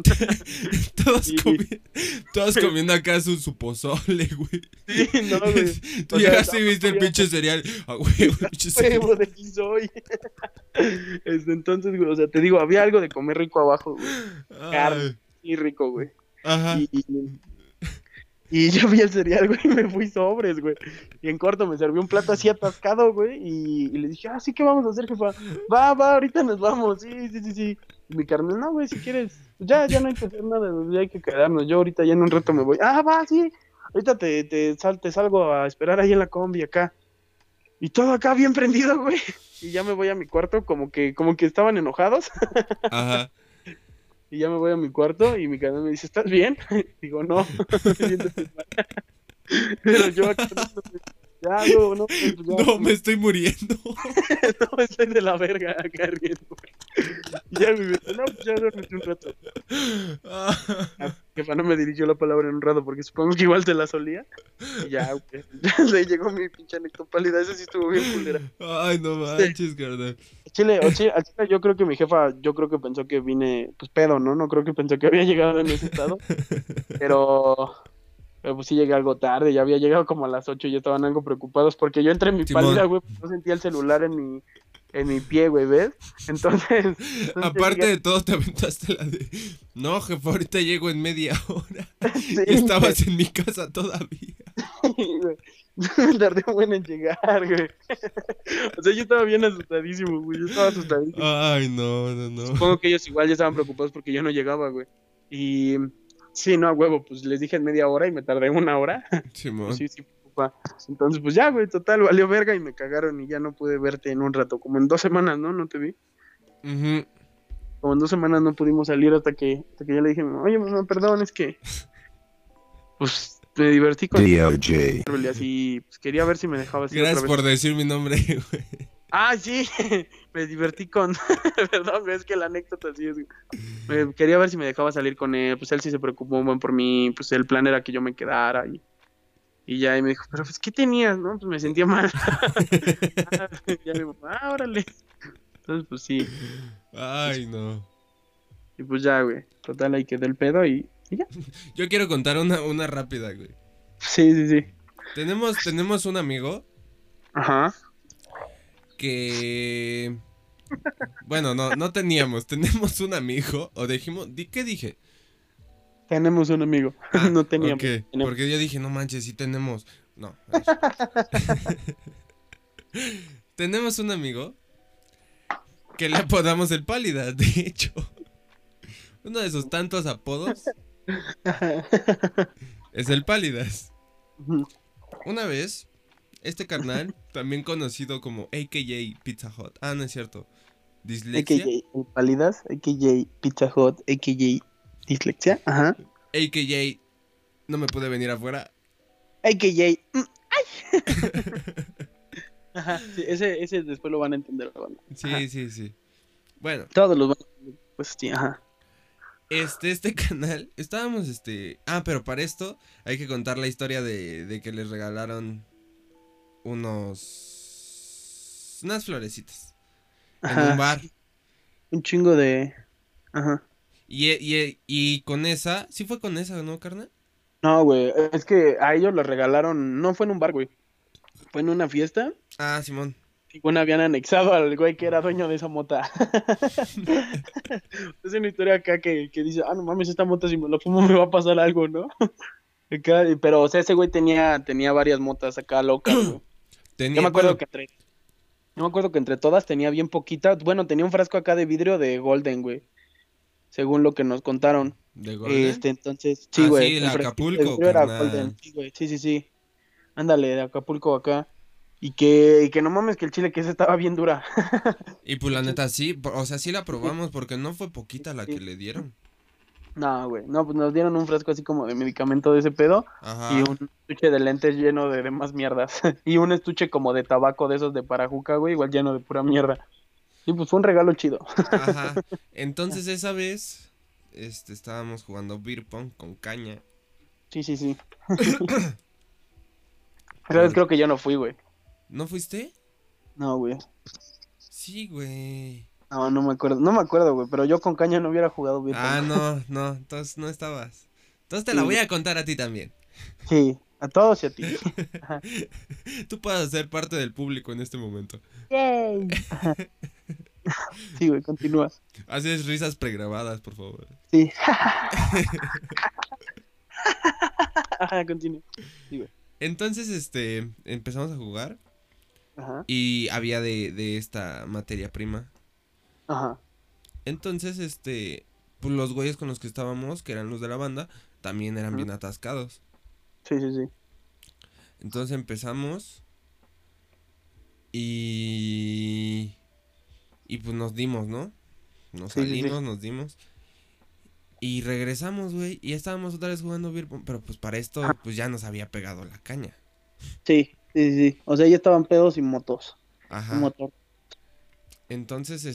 Todos comiendo acá su pozole, güey. Sí, no, güey. Tú llegaste y viste el pinche cereal. Huevo, pinche cereal. Huevo, de aquí soy. Entonces, güey, o sea, te digo, había algo de comer rico abajo, güey. Carne, y rico, güey. Ajá. Y yo vi el cereal, güey, y me fui sobres, güey. Y en corto me serví un plato así atascado, güey, y le dije, sí, ¿qué vamos a hacer, jefa? Va, ahorita nos vamos, sí. Y mi carnal, no, güey, si quieres, ya no hay que hacer nada, ya hay que quedarnos, yo ahorita ya en un rato me voy. Va, sí, ahorita te salgo a esperar ahí en la combi acá. Y todo acá bien prendido, güey. Y ya me voy a mi cuarto, como que estaban enojados. Ajá. Y ya me voy a mi cuarto y mi carnal me dice, ¿estás bien? Digo, no, me siento mal. Pero yo acá, no, pues ya, no, me estoy muriendo. no, estoy de la verga acá riendo, güey. Y ya me dice, no, pues ya duérmete un rato. Jefa no me dirigió la palabra en un rato porque supongo que igual se la solía. Y ya, güey, ya le llegó mi pinche anectopálida, ese sí estuvo bien culera. Ay, no manches, carnal. Chile, yo creo que mi jefa, pensó que vine, pues pedo, ¿no? No creo que pensó que había llegado en ese estado. Pero pues sí llegué algo tarde, ya había llegado como a las 8 y ya estaban algo preocupados porque yo entré en mi pálida, güey, pues no sentía el celular en mi pie, güey, ¿ves? Entonces aparte de todo, te aventaste la de, no, jefa, ahorita llego en media hora. Sí, y estabas en mi casa todavía. Sí, güey. Me tardé bueno en llegar, güey. O sea, yo estaba bien asustadísimo, güey. Yo estaba asustadísimo. Ay, no. Supongo que ellos igual ya estaban preocupados porque yo no llegaba, güey. Y sí, no, a huevo, pues les dije en media hora y me tardé 1 hora. Simón. Sí, papá. Entonces, pues ya, güey, total, valió verga y me cagaron y ya no pude verte en un rato. Como en 2 semanas, ¿no? No te vi. Uh-huh. Como en 2 semanas no pudimos salir hasta que ya le dije, oye, mamá, perdón, es que pues me divertí con DOJ. y así, pues quería ver si me dejabas ir Gracias otra vez. por decir mi nombre, güey. Sí, me divertí con perdón, güey, es que la anécdota así es. Quería ver si me dejaba salir con él, pues él sí se preocupó un buen por mí, pues el plan era que yo me quedara y ya, y me dijo, pero pues, ¿qué tenías? No, pues me sentía mal. Ya mi mamá, órale. Entonces, pues sí. Ay, no. Y pues ya, güey, total, ahí quedó el pedo y ya. Yo quiero contar una rápida, güey. Sí. Tenemos un amigo Ajá. que... Bueno, no teníamos. Tenemos un amigo. O dijimos... ¿Qué dije? Tenemos un amigo. No teníamos. Okay. Tenemos. Porque yo dije, no manches, sí tenemos. No. Tenemos un amigo que le apodamos el Pálidas, de hecho. Uno de sus tantos apodos es el Pálidas. Una vez, este carnal, también conocido como AKJ Pizza Hut. No es cierto. Dislexia. AKJ Pálidas, AKJ Pizza Hut, AKJ Dislexia. Ajá. AKJ no me pude venir afuera. AKJ. Ajá, sí, ese después lo van a entender la banda. Sí. Bueno. Todos los van a entender, pues sí, ajá. Este canal, estábamos, pero para esto hay que contar la historia de que les regalaron unas florecitas. Ajá. En un bar. Un chingo de... Ajá. Y con esa, ¿sí fue con esa, no, carnal? No, güey, es que a ellos les regalaron, no fue en un bar, güey. Fue en una fiesta. Simón. Y bueno, habían anexado al güey que era dueño de esa mota. Es una historia acá que dice, no mames, esta mota si me la fumo me va a pasar algo, ¿no? Acá, pero, o sea, ese güey tenía varias motas acá locas, güey. Yo me acuerdo que traía. No me acuerdo que entre todas tenía bien poquita. Bueno, tenía un frasco acá de vidrio de Golden, güey. Según lo que nos contaron. ¿De Golden? Entonces, sí, Ah, güey. sí, el El frasquito de Acapulco, vidrio era Golden. carnal. Sí, güey. Sí, sí, sí. Ándale, de Acapulco acá. Y que no mames que el chile que esa estaba bien dura. Y pues la El chile, neta sí, o sea, sí la sí, probamos porque no fue poquita la que sí. le dieron. No, güey. No, pues nos dieron un frasco así como de medicamento de ese pedo. Y Ajá, un estuche de lentes lleno de demás mierdas. Y un estuche como de tabaco de esos de parajuca, güey, igual lleno de pura mierda. Y pues fue un regalo chido. ajá. Entonces esa vez, estábamos jugando beer pong con caña. Sí, sí, sí. Esa vez creo que yo no fui, güey. ¿No fuiste? No, güey. Sí, güey. No, no me acuerdo. No me acuerdo, güey. Pero yo con caña no hubiera jugado bien. Ah, no, entonces no estabas. Entonces te la Sí, voy güey. a contar a ti también. Sí, a todos y a ti. Ajá. Tú puedes ser parte del público en este momento. Yay. Ajá. Sí, güey, continúa. Haces risas pregrabadas, por favor. Sí. Ajá, continúa. Sí, güey. Entonces, empezamos a jugar Ajá, y había de esta materia prima. ajá. Entonces, pues los güeyes con los que estábamos, que eran los de la banda, también eran Ujú. bien atascados. Sí, sí, sí. Entonces empezamos y pues nos dimos, ¿no? Nos Sí, sí, sí. salimos, nos dimos y regresamos, güey, y estábamos otra vez jugando beer pong, pero pues para esto pues ya nos había pegado la caña. Sí, sí, sí, sí. O sea, ya estaban pedos y motos. Un Ajá. motor. Entonces,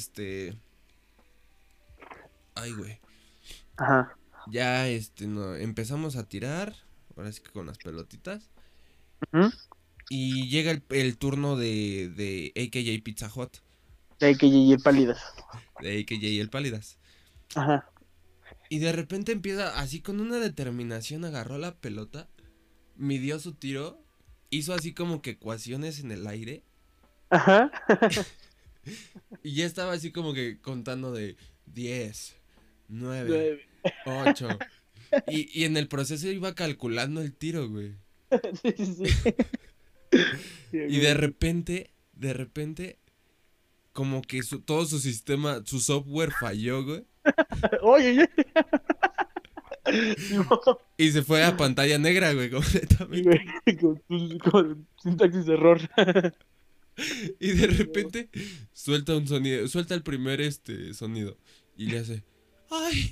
ay, güey. Ajá. Ya, no, empezamos a tirar, ahora sí que con las pelotitas. Ujú. Y llega el turno de AKJ Pizza Hut, Hay que ir pálidas. de AKJ El Pálidas. Ajá. Y de repente empieza así con una determinación, agarró la pelota, midió su tiro, hizo así como que ecuaciones en el aire. Ajá. Y ya estaba así como que contando de 10, 9, 9. 8. Y en el proceso iba calculando el tiro, güey. Sí, sí, sí. Y de repente, como que todo su sistema, su software falló, güey. Oye, oye. Sí, Y se fue a pantalla negra, güey, completamente. güey, con sintaxis error. Y de repente suelta un sonido, suelta el primer sonido y le hace, ¡ay!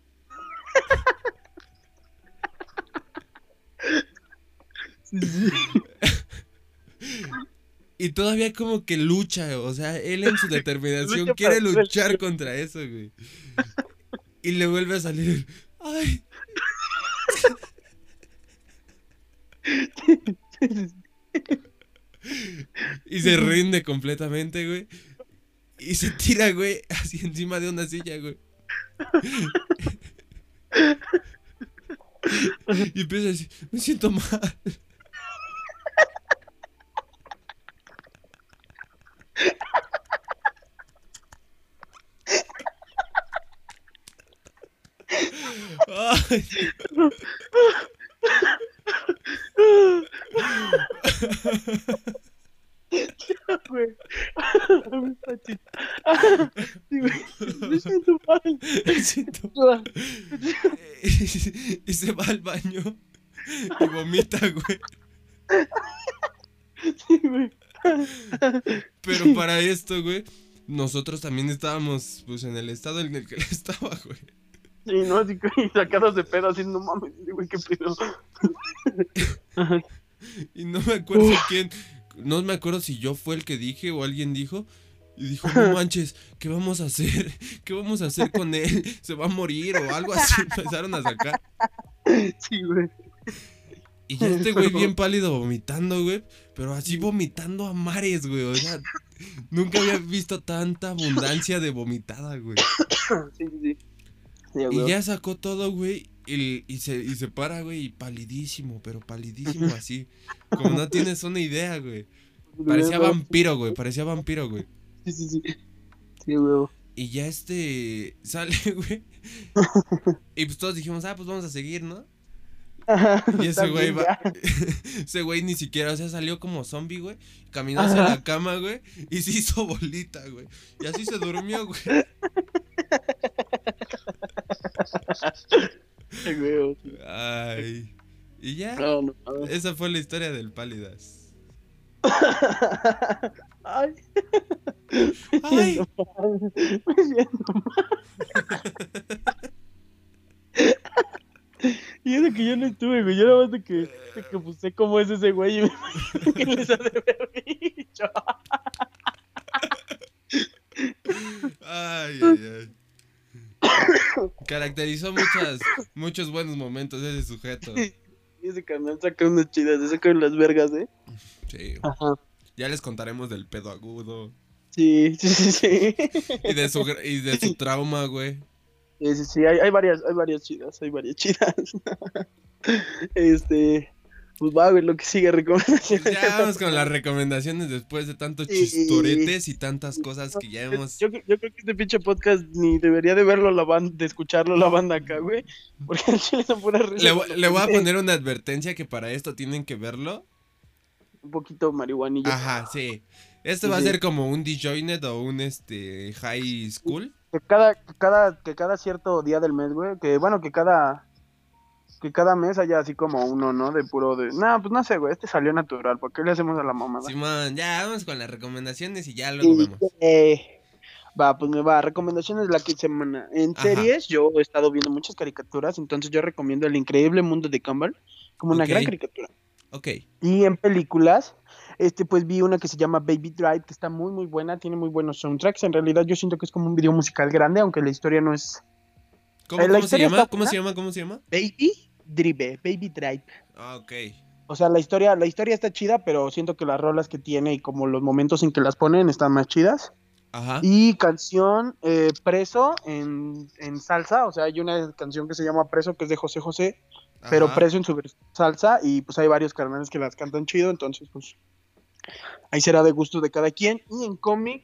Sí, sí. Y todavía como que lucha, o sea, él en su determinación Lucha quiere para hacer el luchar tiro. contra eso, güey. Y le vuelve a salir, ¡ay! Y se rinde completamente, güey. Y se tira, güey, así encima de una silla, güey. Y empieza a decir, me siento mal. Ay, Güey. Mi patita. Sí, güey. Me siento mal. me siento Continúa. y se va al baño y vomita, güey. Sí, güey. Pero para esto, güey, nosotros también estábamos, pues, en el estado en el que él estaba, güey. Sí, no, así que sacados de pedo, así, no mames, güey, qué pedo. Ajá. Y no me acuerdo quién, no me acuerdo si yo fue el que dije o alguien dijo. Y dijo, no manches, ¿qué vamos a hacer? ¿Qué vamos a hacer con él? ¿Se va a morir o algo así? Empezaron a sacar. Sí, güey. Y ya este güey bien pálido vomitando, güey. Pero así vomitando a mares, güey. O sea, nunca había visto tanta abundancia de vomitada, güey. Sí, sí, sí. Sí, Y güey. ya sacó todo, güey. Y se para, güey, y palidísimo, pero palidísimo así. Como no tienes una idea, güey. Parecía vampiro, güey. Parecía vampiro, güey. Sí, sí, sí. Sí, güey. Y ya sale, güey. Y pues todos dijimos, pues vamos a seguir, ¿no? Y ese güey También va. ya. Ese güey ni siquiera, o sea, salió como zombie, güey. Caminó hacia la cama, güey. Y se hizo bolita, güey. Y así se durmió, güey. Ay, güey, sí. Ay. Y ya. No, no, no. Esa fue la historia del Pálidas. Ay. Ay. Me siento mal. Y eso que yo no estuve, güey. Yo nada más de que pues, sé cómo es ese güey y me imagino que les ha de haber dicho. Ay, ay, ay. Caracterizó muchos buenos momentos ese sujeto. Y ese canal saca unas chidas, se saca las vergas, ¿eh? Sí. Ajá. Ya les contaremos del pedo agudo. Sí, sí, sí, sí. Y de su trauma, güey. Sí, sí, sí, hay varias chidas, Pues va, güey, lo que sigue recomendaciones. Ya vamos con las recomendaciones después de tantos Sí. chistoretes y tantas cosas que ya hemos... Yo creo que este pinche podcast ni debería de verlo la banda, de escucharlo la banda acá, güey. Porque al chile son puras risas. Le voy a poner una advertencia que para esto tienen que verlo. Un poquito marihuanillo. Ajá, sí. Esto va a Sí. ser como un disjointed o un high school. Que cada cierto día del mes, güey, que bueno, que cada mes haya así como uno, ¿no? De puro de... No, pues no sé, güey, este salió natural, ¿por qué le hacemos a la mamada? Simón, ya vamos con las recomendaciones y ya luego vemos. Va, pues me va, recomendaciones de la semana. En Ajá. series, yo he estado viendo muchas caricaturas, entonces yo recomiendo El Increíble Mundo de Gumball, como una Ok. gran caricatura. Ok. Y en películas, pues vi una que se llama Baby Drive, que está muy, muy buena, tiene muy buenos soundtracks. En realidad yo siento que es como un video musical grande, aunque la historia no es... ¿Cómo La se historia llama? está ¿Cómo se buena. llama? ¿Cómo se llama? Baby Drive. Ah, ok. O sea, la historia está chida, pero siento que las rolas que tiene y como los momentos en que las ponen están más chidas. Ajá. Y canción Preso en salsa, o sea, hay una canción que se llama Preso, que es de José José, pero Ajá. Preso en su salsa, y pues hay varios carnales que las cantan chido, entonces pues ahí será de gusto de cada quien. Y en cómic,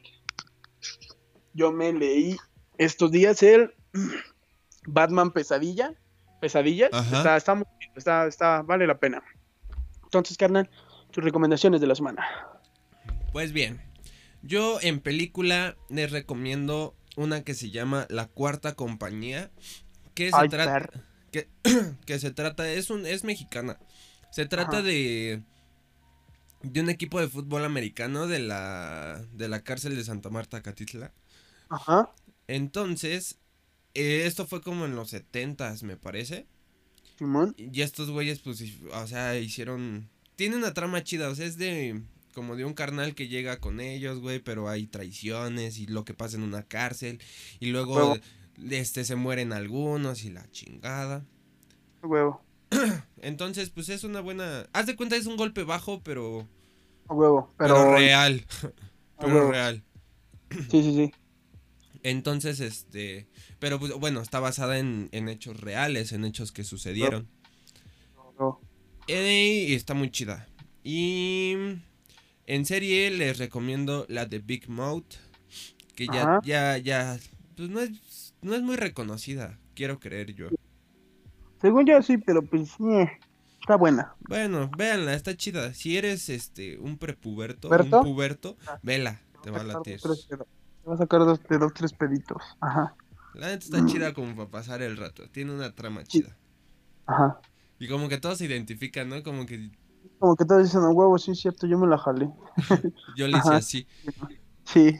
yo me leí estos días el Batman Pesadillas, Ajá. está muy bien, vale la pena. Entonces, carnal, tus recomendaciones de la semana. Pues bien, yo en película les recomiendo una que se llama La Cuarta Compañía, que se Ay, trata perro. que se trata es mexicana. Se trata Ajá. de un equipo de fútbol americano de la cárcel de Santa Marta, Catitla. Ajá, Entonces, esto fue como en los 70s, me parece. Simón. Y estos güeyes, pues, o sea, tiene una trama chida, o sea, es como de un carnal que llega con ellos, güey, pero hay traiciones y lo que pasa en una cárcel. Y luego, Huevo. se mueren algunos y la chingada. Huevo, Entonces, pues es una buena... Haz de cuenta, es un golpe bajo, pero huevo, pero real. a Pero huevo. real. Sí, sí, sí. Entonces, pero pues, bueno, está basada en hechos reales, en hechos que sucedieron. Huevo. Y está muy chida. Y en serie les recomiendo la de Big Mouth, que Ajá. ya, pues no es muy reconocida, quiero creer yo. Según yo sí, pero pues está buena. Bueno, véanla, está chida. Si eres un prepuberto, ¿Puberto? un puberto, vela, te va a latir. Te va a sacar dos, tres peditos. Ajá, La neta está chida como para pasar el rato. Tiene una trama chida. ajá. Y como que todos se identifican, ¿no? Como que Como que todos dicen, a huevo, sí, es cierto, yo me la jalé. yo le hice Ajá. así. Sí.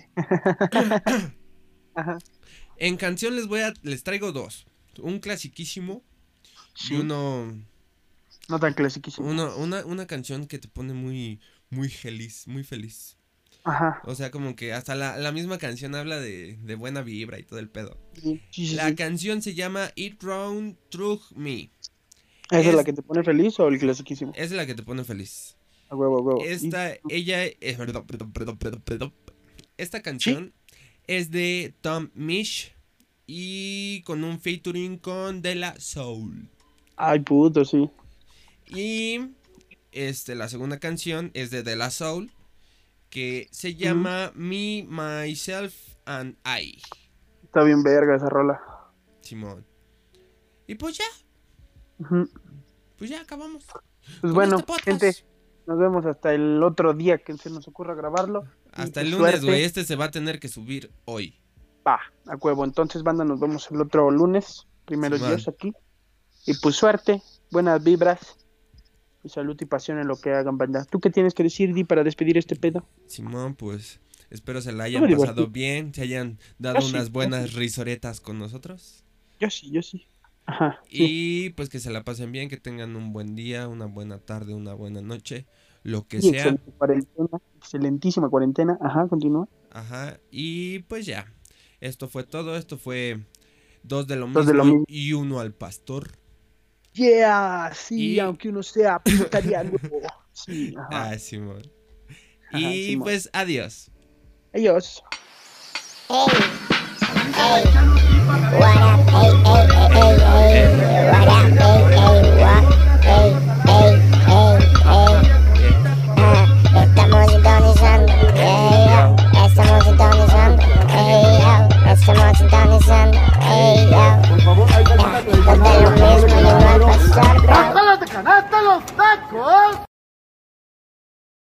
Ajá. En canción les traigo dos. Un clasiquísimo Sí. y uno No tan clasiquísimo. una canción que te pone muy, muy feliz, muy feliz. Ajá. O sea, como que hasta la misma canción habla de buena vibra y todo el pedo. Sí, sí, sí, La sí. canción se llama It Round Through Me. ¿Esa es es- la que te pone feliz o el clasiquísimo? Es la que te pone feliz. A huevo, a huevo. Perdón. Esta canción es de Tom Misch y con un featuring con De La Soul. Ay, puto, sí. Y la segunda canción es de La Soul, que se llama Me, Myself and I. Está bien verga esa rola. Simón. Y pues ya. Ujú. pues ya acabamos. Pues con bueno, este podcast. gente, nos vemos hasta el otro día que se nos ocurra grabarlo. Hasta Y el pues, lunes, suerte. güey. Este se va a tener que subir hoy. Va, a huevo. Entonces, banda, nos vemos el otro lunes. Primero Simón. Dios aquí. Y pues suerte, buenas vibras. Y salud y pasión en lo que hagan, banda. ¿Tú qué tienes que decir, Di, para despedir este pedo? Simón, pues espero se la Yo hayan me pasado divertí. bien, se hayan dado Yo sí, unas yo buenas risoretas con nosotros. Yo sí. Ajá. Sí. Y pues que se la pasen bien, que tengan un buen día, una buena tarde, una buena noche, lo que Y sea. excelente cuarentena, excelentísima cuarentena. Ajá, continúa. Ajá, y pues ya. Esto fue todo, esto fue dos de lo Dos de lo mismo mismo. y uno al pastor. Yeah, sí, Y- aunque uno sea vegetariano. Sí, ajá. Ah, Simón. Ajá, Y Simón. pues adiós. Adiós. Hey, hey, what up, hey, hey, hey, hey, hey, what up, hey, hey, what, hey, hey, hey, estamos sintonizando, hey, yo, estamos sintonizando, hey, yo, estamos sintonizando, hey, yo. Por favor,